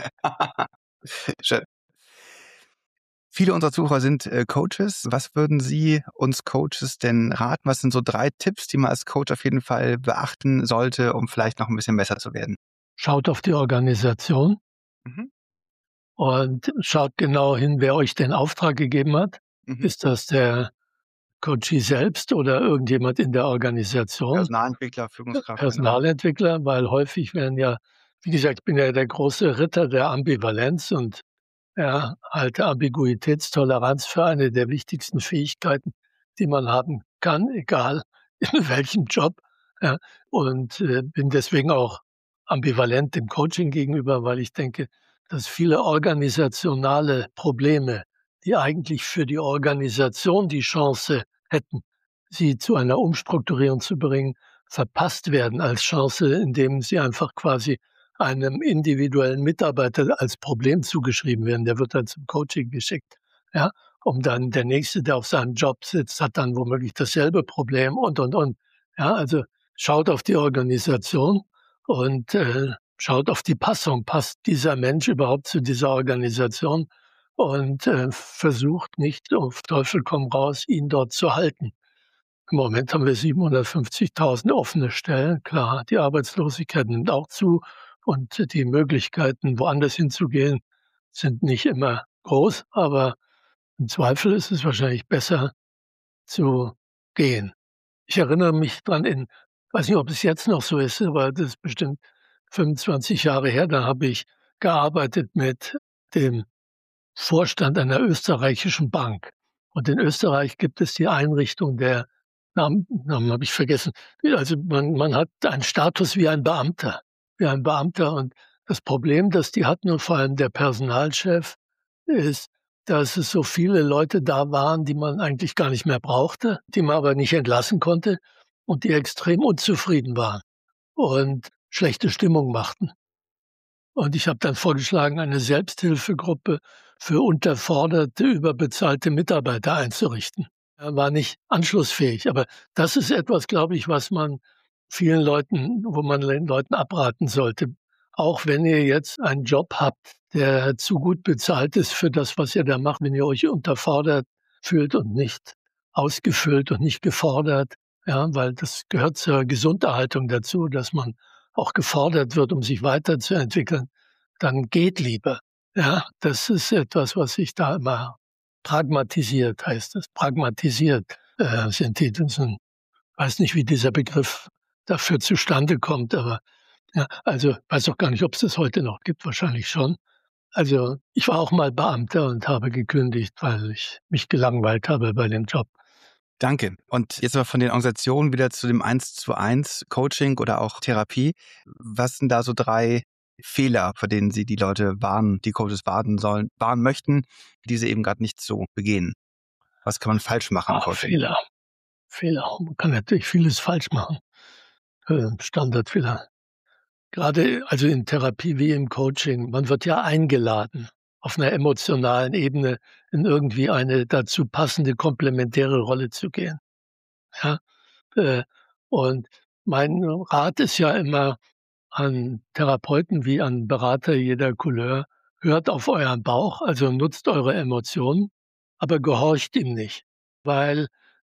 Speaker 4: Schön. Viele unserer Zuhörer sind, äh, Coaches. Was würden Sie uns Coaches denn raten? Was sind so drei Tipps, die man als Coach auf jeden Fall beachten sollte, um vielleicht noch ein bisschen besser zu werden?
Speaker 3: Schaut auf die Organisation
Speaker 4: Mhm.
Speaker 3: und schaut genau hin, wer euch den Auftrag gegeben hat.
Speaker 4: Mhm.
Speaker 3: Ist das der Coachee selbst oder irgendjemand in der Organisation?
Speaker 4: Personalentwickler, Führungskraft, genau.
Speaker 3: Personalentwickler, weil häufig werden ja, wie gesagt, ich bin ja der große Ritter der Ambivalenz und, ja, halte Ambiguitätstoleranz für eine der wichtigsten Fähigkeiten, die man haben kann, egal in welchem Job, ja. Und, äh, bin deswegen auch ambivalent dem Coaching gegenüber, weil ich denke, dass viele organisationale Probleme, die eigentlich für die Organisation die Chance hätten, sie zu einer Umstrukturierung zu bringen, verpasst werden als Chance, indem sie einfach quasi einem individuellen Mitarbeiter als Problem zugeschrieben werden. Der wird dann zum Coaching geschickt, ja, um dann der Nächste, der auf seinem Job sitzt, hat dann womöglich dasselbe Problem und, und, und. Ja, also schaut auf die Organisation und äh, schaut auf die Passung. Passt dieser Mensch überhaupt zu dieser Organisation? Und äh, versucht nicht auf Teufel komm raus, ihn dort zu halten. Im Moment haben wir siebenhundertfünfzigtausend offene Stellen. Klar, die Arbeitslosigkeit nimmt auch zu und die Möglichkeiten, woanders hinzugehen, sind nicht immer groß, aber im Zweifel ist es wahrscheinlich besser zu gehen. Ich erinnere mich dran in weiß nicht, ob es jetzt noch so ist, aber das ist bestimmt fünfundzwanzig Jahre her, da habe ich gearbeitet mit dem Vorstand einer österreichischen Bank. Und in Österreich gibt es die Einrichtung der Namen Namen habe ich vergessen. Also, man man hat einen Status wie ein Beamter wie ein Beamter. Und das Problem, das die hatten und vor allem der Personalchef, ist, dass es so viele Leute da waren, die man eigentlich gar nicht mehr brauchte, die man aber nicht entlassen konnte und die extrem unzufrieden waren und schlechte Stimmung machten. Und ich habe dann vorgeschlagen, eine Selbsthilfegruppe für unterforderte, überbezahlte Mitarbeiter einzurichten. Er war nicht anschlussfähig, aber das ist etwas, glaube ich, was man vielen Leuten wo man den Leuten abraten sollte. Auch wenn ihr jetzt einen Job habt, der zu gut bezahlt ist für das, was ihr da macht, wenn ihr euch unterfordert fühlt und nicht ausgefüllt und nicht gefordert, ja, weil das gehört zur Gesunderhaltung dazu, dass man auch gefordert wird, um sich weiterzuentwickeln, dann geht lieber. Ja, das ist etwas, was ich da immer pragmatisiert heißt es. Pragmatisiert äh, sind die. Das sind, weiß nicht, wie dieser Begriff dafür zustande kommt, aber ja, also weiß auch gar nicht, ob es das heute noch gibt, wahrscheinlich schon. Also ich war auch mal Beamter und habe gekündigt, weil ich mich gelangweilt habe bei dem Job.
Speaker 4: Danke. Und jetzt aber von den Organisationen wieder zu dem eins zu eins Coaching oder auch Therapie. Was sind da so drei Fehler, vor denen Sie die Leute warnen, die Coaches warnen sollen, warnen möchten, die sie eben gerade nicht so begehen? Was kann man falsch machen im
Speaker 3: Ah,
Speaker 4: Coaching?
Speaker 3: Fehler. Fehler. Man kann natürlich vieles falsch machen. Äh, Standardfehler. Gerade also in Therapie wie im Coaching, man wird ja eingeladen, auf einer emotionalen Ebene in irgendwie eine dazu passende komplementäre Rolle zu gehen. Ja, äh, und mein Rat ist ja immer an Therapeuten wie an Berater jeder Couleur: Hört auf euren Bauch, also nutzt eure Emotionen, aber gehorcht ihm nicht, weil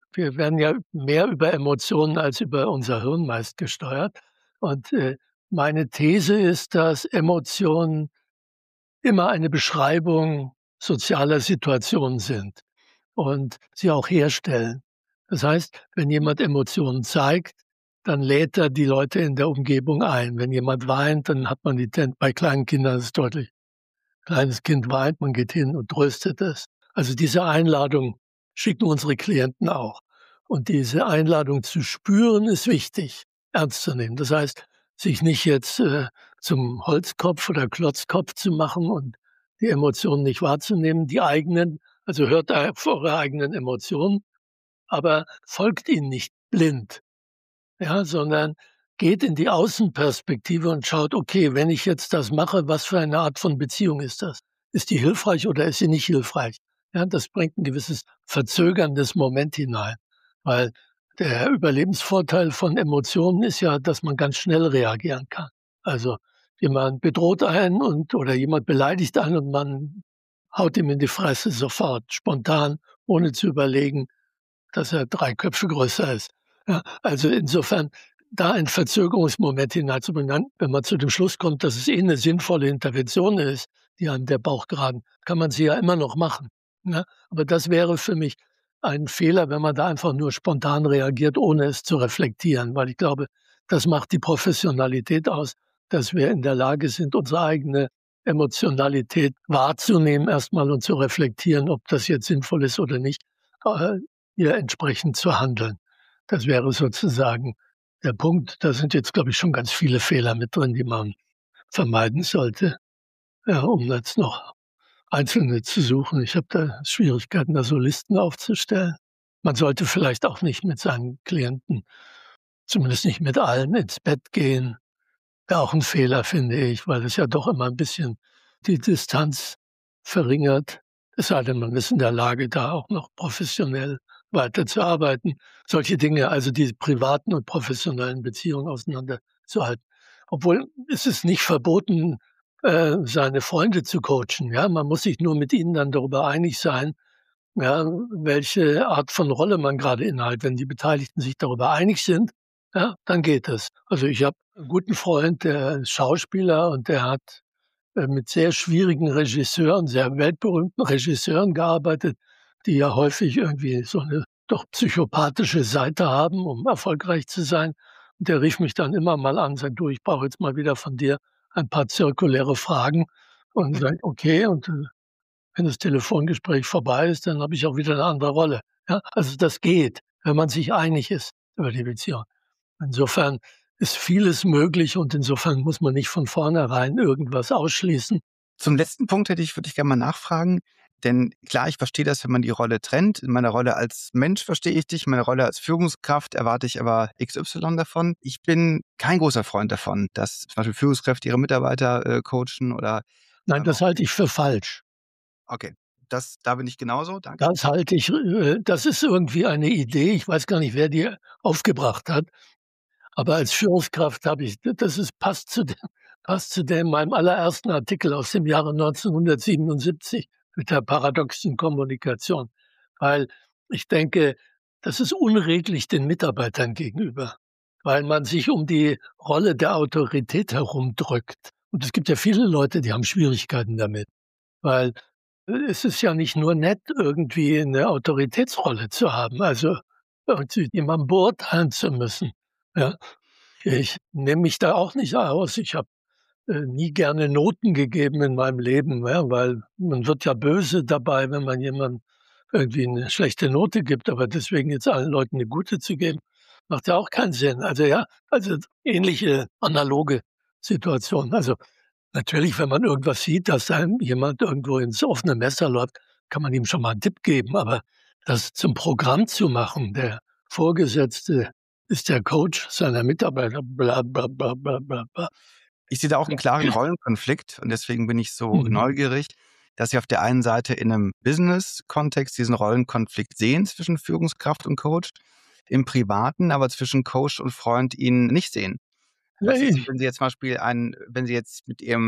Speaker 3: wir werden ja mehr über Emotionen als über unser Hirn meist gesteuert. Und äh, meine These ist, dass Emotionen immer eine Beschreibung sozialer Situationen sind und sie auch herstellen. Das heißt, wenn jemand Emotionen zeigt, dann lädt er die Leute in der Umgebung ein. Wenn jemand weint, dann hat man die Tendenz, bei kleinen Kindern ist es deutlich, kleines Kind weint, man geht hin und tröstet es. Also diese Einladung schicken unsere Klienten auch. Und diese Einladung zu spüren, ist wichtig, ernst zu nehmen. Das heißt, sich nicht jetzt äh, zum Holzkopf oder Klotzkopf zu machen und die Emotionen nicht wahrzunehmen, die eigenen, also hört auf eure eigenen Emotionen, aber folgt ihnen nicht blind, ja, sondern geht in die Außenperspektive und schaut, okay, wenn ich jetzt das mache, was für eine Art von Beziehung ist das? Ist die hilfreich oder ist sie nicht hilfreich? Ja, das bringt ein gewisses verzögerndes Moment hinein, weil der Überlebensvorteil von Emotionen ist ja, dass man ganz schnell reagieren kann. Also jemand bedroht einen und oder jemand beleidigt einen und man haut ihm in die Fresse sofort, spontan, ohne zu überlegen, dass er drei Köpfe größer ist. Ja, also insofern da ein Verzögerungsmoment hineinzubringen, dann, wenn man zu dem Schluss kommt, dass es eh eine sinnvolle Intervention ist, die einem der Bauch graben, kann man sie ja immer noch machen. Ja, aber das wäre für mich ein Fehler, wenn man da einfach nur spontan reagiert, ohne es zu reflektieren, weil ich glaube, das macht die Professionalität aus, dass wir in der Lage sind, unsere eigene Emotionalität wahrzunehmen erstmal und zu reflektieren, ob das jetzt sinnvoll ist oder nicht, äh, ihr entsprechend zu handeln. Das wäre sozusagen der Punkt. Da sind jetzt, glaube ich, schon ganz viele Fehler mit drin, die man vermeiden sollte, ja, um jetzt noch einzelne zu suchen. Ich habe da Schwierigkeiten, da so Listen aufzustellen. Man sollte vielleicht auch nicht mit seinen Klienten, zumindest nicht mit allen, ins Bett gehen. Wäre auch ein Fehler, finde ich, weil es ja doch immer ein bisschen die Distanz verringert. Es sei denn, man ist in der Lage, da auch noch professionell weiterzuarbeiten. Solche Dinge, also die privaten und professionellen Beziehungen auseinanderzuhalten. Obwohl es ist nicht verboten, äh, seine Freunde zu coachen. Ja, man muss sich nur mit ihnen dann darüber einig sein, ja, welche Art von Rolle man gerade innehat. Wenn die Beteiligten sich darüber einig sind, ja, dann geht es. Also ich habe einen guten Freund, der ist Schauspieler und der hat äh, mit sehr schwierigen Regisseuren, sehr weltberühmten Regisseuren gearbeitet, die ja häufig irgendwie so eine doch psychopathische Seite haben, um erfolgreich zu sein. Und der rief mich dann immer mal an, sagt, du, ich brauche jetzt mal wieder von dir ein paar zirkuläre Fragen. Und sagt, okay, und äh, wenn das Telefongespräch vorbei ist, dann habe ich auch wieder eine andere Rolle. Ja, also das geht, wenn man sich einig ist über die Beziehung. Insofern ist vieles möglich und insofern muss man nicht von vornherein irgendwas ausschließen.
Speaker 4: Zum letzten Punkt hätte ich, würde ich gerne mal nachfragen. Denn klar, ich verstehe das, wenn man die Rolle trennt. In meiner Rolle als Mensch verstehe ich dich, in meiner Rolle als Führungskraft erwarte ich aber X Y davon. Ich bin kein großer Freund davon, dass zum Beispiel Führungskräfte ihre Mitarbeiter äh, coachen oder...
Speaker 3: Nein, das halte ich für falsch.
Speaker 4: Okay, das, da bin ich genauso, danke.
Speaker 3: Das halte ich, äh, das ist irgendwie eine Idee, ich weiß gar nicht, wer die aufgebracht hat, aber als Führungskraft habe ich, das ist, passt zu dem, passt zu dem, meinem allerersten Artikel aus dem Jahre neunzehnhundertsiebenundsiebzig mit der paradoxen Kommunikation, weil ich denke, das ist unredlich den Mitarbeitern gegenüber, weil man sich um die Rolle der Autorität herumdrückt. Und es gibt ja viele Leute, die haben Schwierigkeiten damit, weil es ist ja nicht nur nett, irgendwie eine Autoritätsrolle zu haben, also irgendwie jemanden beurteilen zu müssen. Ja, ich nehme mich da auch nicht aus. Ich habe äh, nie gerne Noten gegeben in meinem Leben, ja, weil man wird ja böse dabei, wenn man jemandem irgendwie eine schlechte Note gibt, aber deswegen jetzt allen Leuten eine gute zu geben, macht ja auch keinen Sinn. Also ja, also ähnliche analoge Situation. Also natürlich, wenn man irgendwas sieht, dass einem jemand irgendwo ins offene Messer läuft, kann man ihm schon mal einen Tipp geben. Aber das zum Programm zu machen, der Vorgesetzte ist der Coach seiner Mitarbeiter, bla bla bla bla bla bla.
Speaker 4: Ich sehe da auch einen klaren Rollenkonflikt und deswegen bin ich so
Speaker 3: Mhm.
Speaker 4: neugierig, dass Sie auf der einen Seite in einem Business-Kontext diesen Rollenkonflikt sehen zwischen Führungskraft und Coach, im Privaten aber zwischen Coach und Freund ihn nicht sehen. Was ist,
Speaker 3: Nee,
Speaker 4: wenn Sie jetzt zum Beispiel einen, wenn Sie jetzt mit Ihrem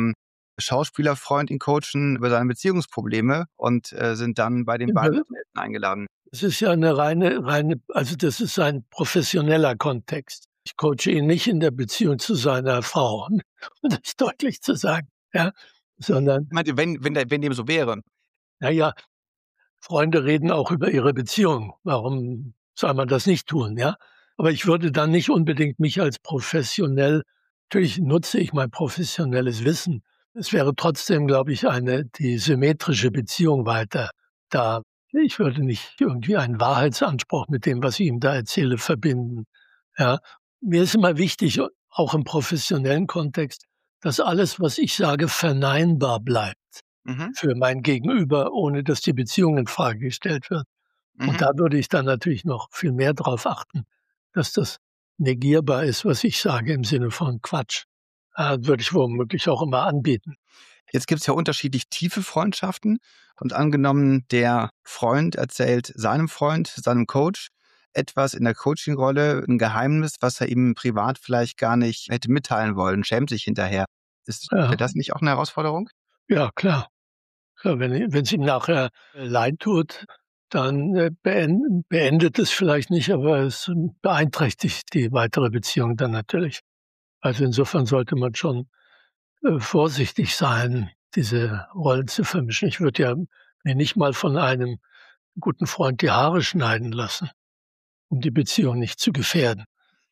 Speaker 4: Schauspielerfreund ihn coachen über seine Beziehungsprobleme und äh, sind dann bei den beiden eingeladen.
Speaker 3: Es ist ja eine reine, reine, also das ist ein professioneller Kontext. Ich coache ihn nicht in der Beziehung zu seiner Frau, um das deutlich zu sagen, ja, sondern.
Speaker 4: Ich meinte, wenn, wenn, der, wenn dem so wäre.
Speaker 3: Naja, Freunde reden auch über ihre Beziehung. Warum soll man das nicht tun, ja? Aber ich würde dann nicht unbedingt mich als professionell, natürlich nutze ich mein professionelles Wissen. Es wäre trotzdem, glaube ich, eine, die symmetrische Beziehung weiter da. Ich würde nicht irgendwie einen Wahrheitsanspruch mit dem, was ich ihm da erzähle, verbinden. Ja, mir ist immer wichtig, auch im professionellen Kontext, dass alles, was ich sage, verneinbar bleibt
Speaker 4: Mhm.
Speaker 3: für mein Gegenüber, ohne dass die Beziehung in Frage gestellt wird.
Speaker 4: Mhm.
Speaker 3: Und da würde ich dann natürlich noch viel mehr darauf achten, dass das negierbar ist, was ich sage im Sinne von Quatsch. Äh, würde ich womöglich auch immer anbieten.
Speaker 4: Jetzt gibt es ja unterschiedlich tiefe Freundschaften. Und angenommen, der Freund erzählt seinem Freund, seinem Coach, etwas in der Coaching-Rolle, ein Geheimnis, was er ihm privat vielleicht gar nicht hätte mitteilen wollen, schämt sich hinterher. Ist
Speaker 3: Ja.
Speaker 4: wäre das nicht auch eine Herausforderung?
Speaker 3: Ja, klar. Ja, wenn es ihm nachher äh, leid tut, dann äh, beend, beendet es vielleicht nicht, aber es beeinträchtigt die weitere Beziehung dann natürlich. Also insofern sollte man schon äh, vorsichtig sein, diese Rollen zu vermischen. Ich würde ja mir nicht mal von einem guten Freund die Haare schneiden lassen, um die Beziehung nicht zu gefährden.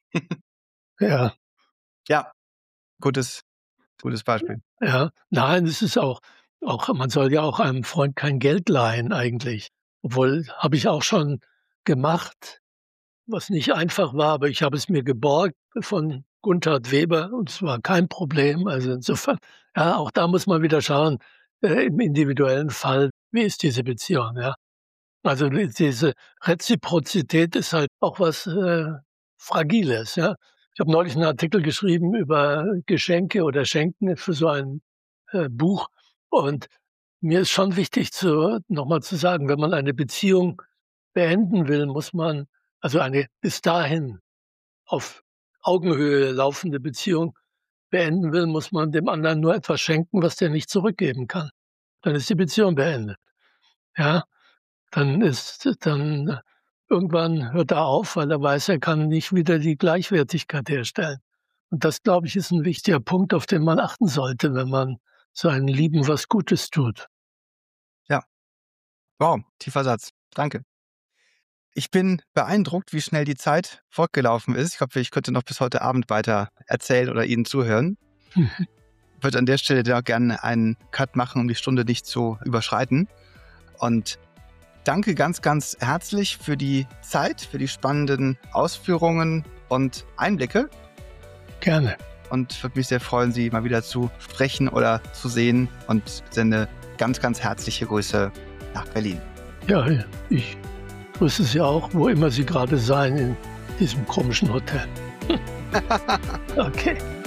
Speaker 3: Ja.
Speaker 4: Ja, gutes, gutes Beispiel.
Speaker 3: Ja, nein, es ist auch, auch, man soll ja auch einem Freund kein Geld leihen eigentlich. Obwohl, habe ich auch schon gemacht, was nicht einfach war, aber ich habe es mir geborgt von Gunthard Weber und es war kein Problem. Also insofern, ja, auch da muss man wieder schauen, äh, im individuellen Fall, wie ist diese Beziehung, ja. Also die- diese Reziprozität ist halt auch was äh, Fragiles, ja. Ich habe neulich einen Artikel geschrieben über Geschenke oder Schenken für so ein äh, Buch. Und mir ist schon wichtig, zu, nochmal zu sagen, wenn man eine Beziehung beenden will, muss man, also eine bis dahin auf Augenhöhe laufende Beziehung beenden will, muss man dem anderen nur etwas schenken, was der nicht zurückgeben kann. Dann ist die Beziehung beendet. Ja, dann ist, dann irgendwann hört er auf, weil er weiß, er kann nicht wieder die Gleichwertigkeit herstellen. Und das, glaube ich, ist ein wichtiger Punkt, auf den man achten sollte, wenn man seinen Lieben was Gutes tut.
Speaker 4: Ja. Wow, tiefer Satz. Danke. Ich bin beeindruckt, wie schnell die Zeit fortgelaufen ist. Ich hoffe, ich könnte noch bis heute Abend weiter erzählen oder Ihnen zuhören. Ich würde an der Stelle da gerne einen Cut machen, um die Stunde nicht zu überschreiten. Und danke ganz, ganz herzlich für die Zeit, für die spannenden Ausführungen und Einblicke.
Speaker 3: Gerne.
Speaker 4: Und würde mich sehr freuen, Sie mal wieder zu sprechen oder zu sehen. Und sende ganz, ganz herzliche Grüße nach Berlin.
Speaker 3: Ja, ich grüße Sie auch, wo immer Sie gerade seien, in diesem komischen Hotel. Okay.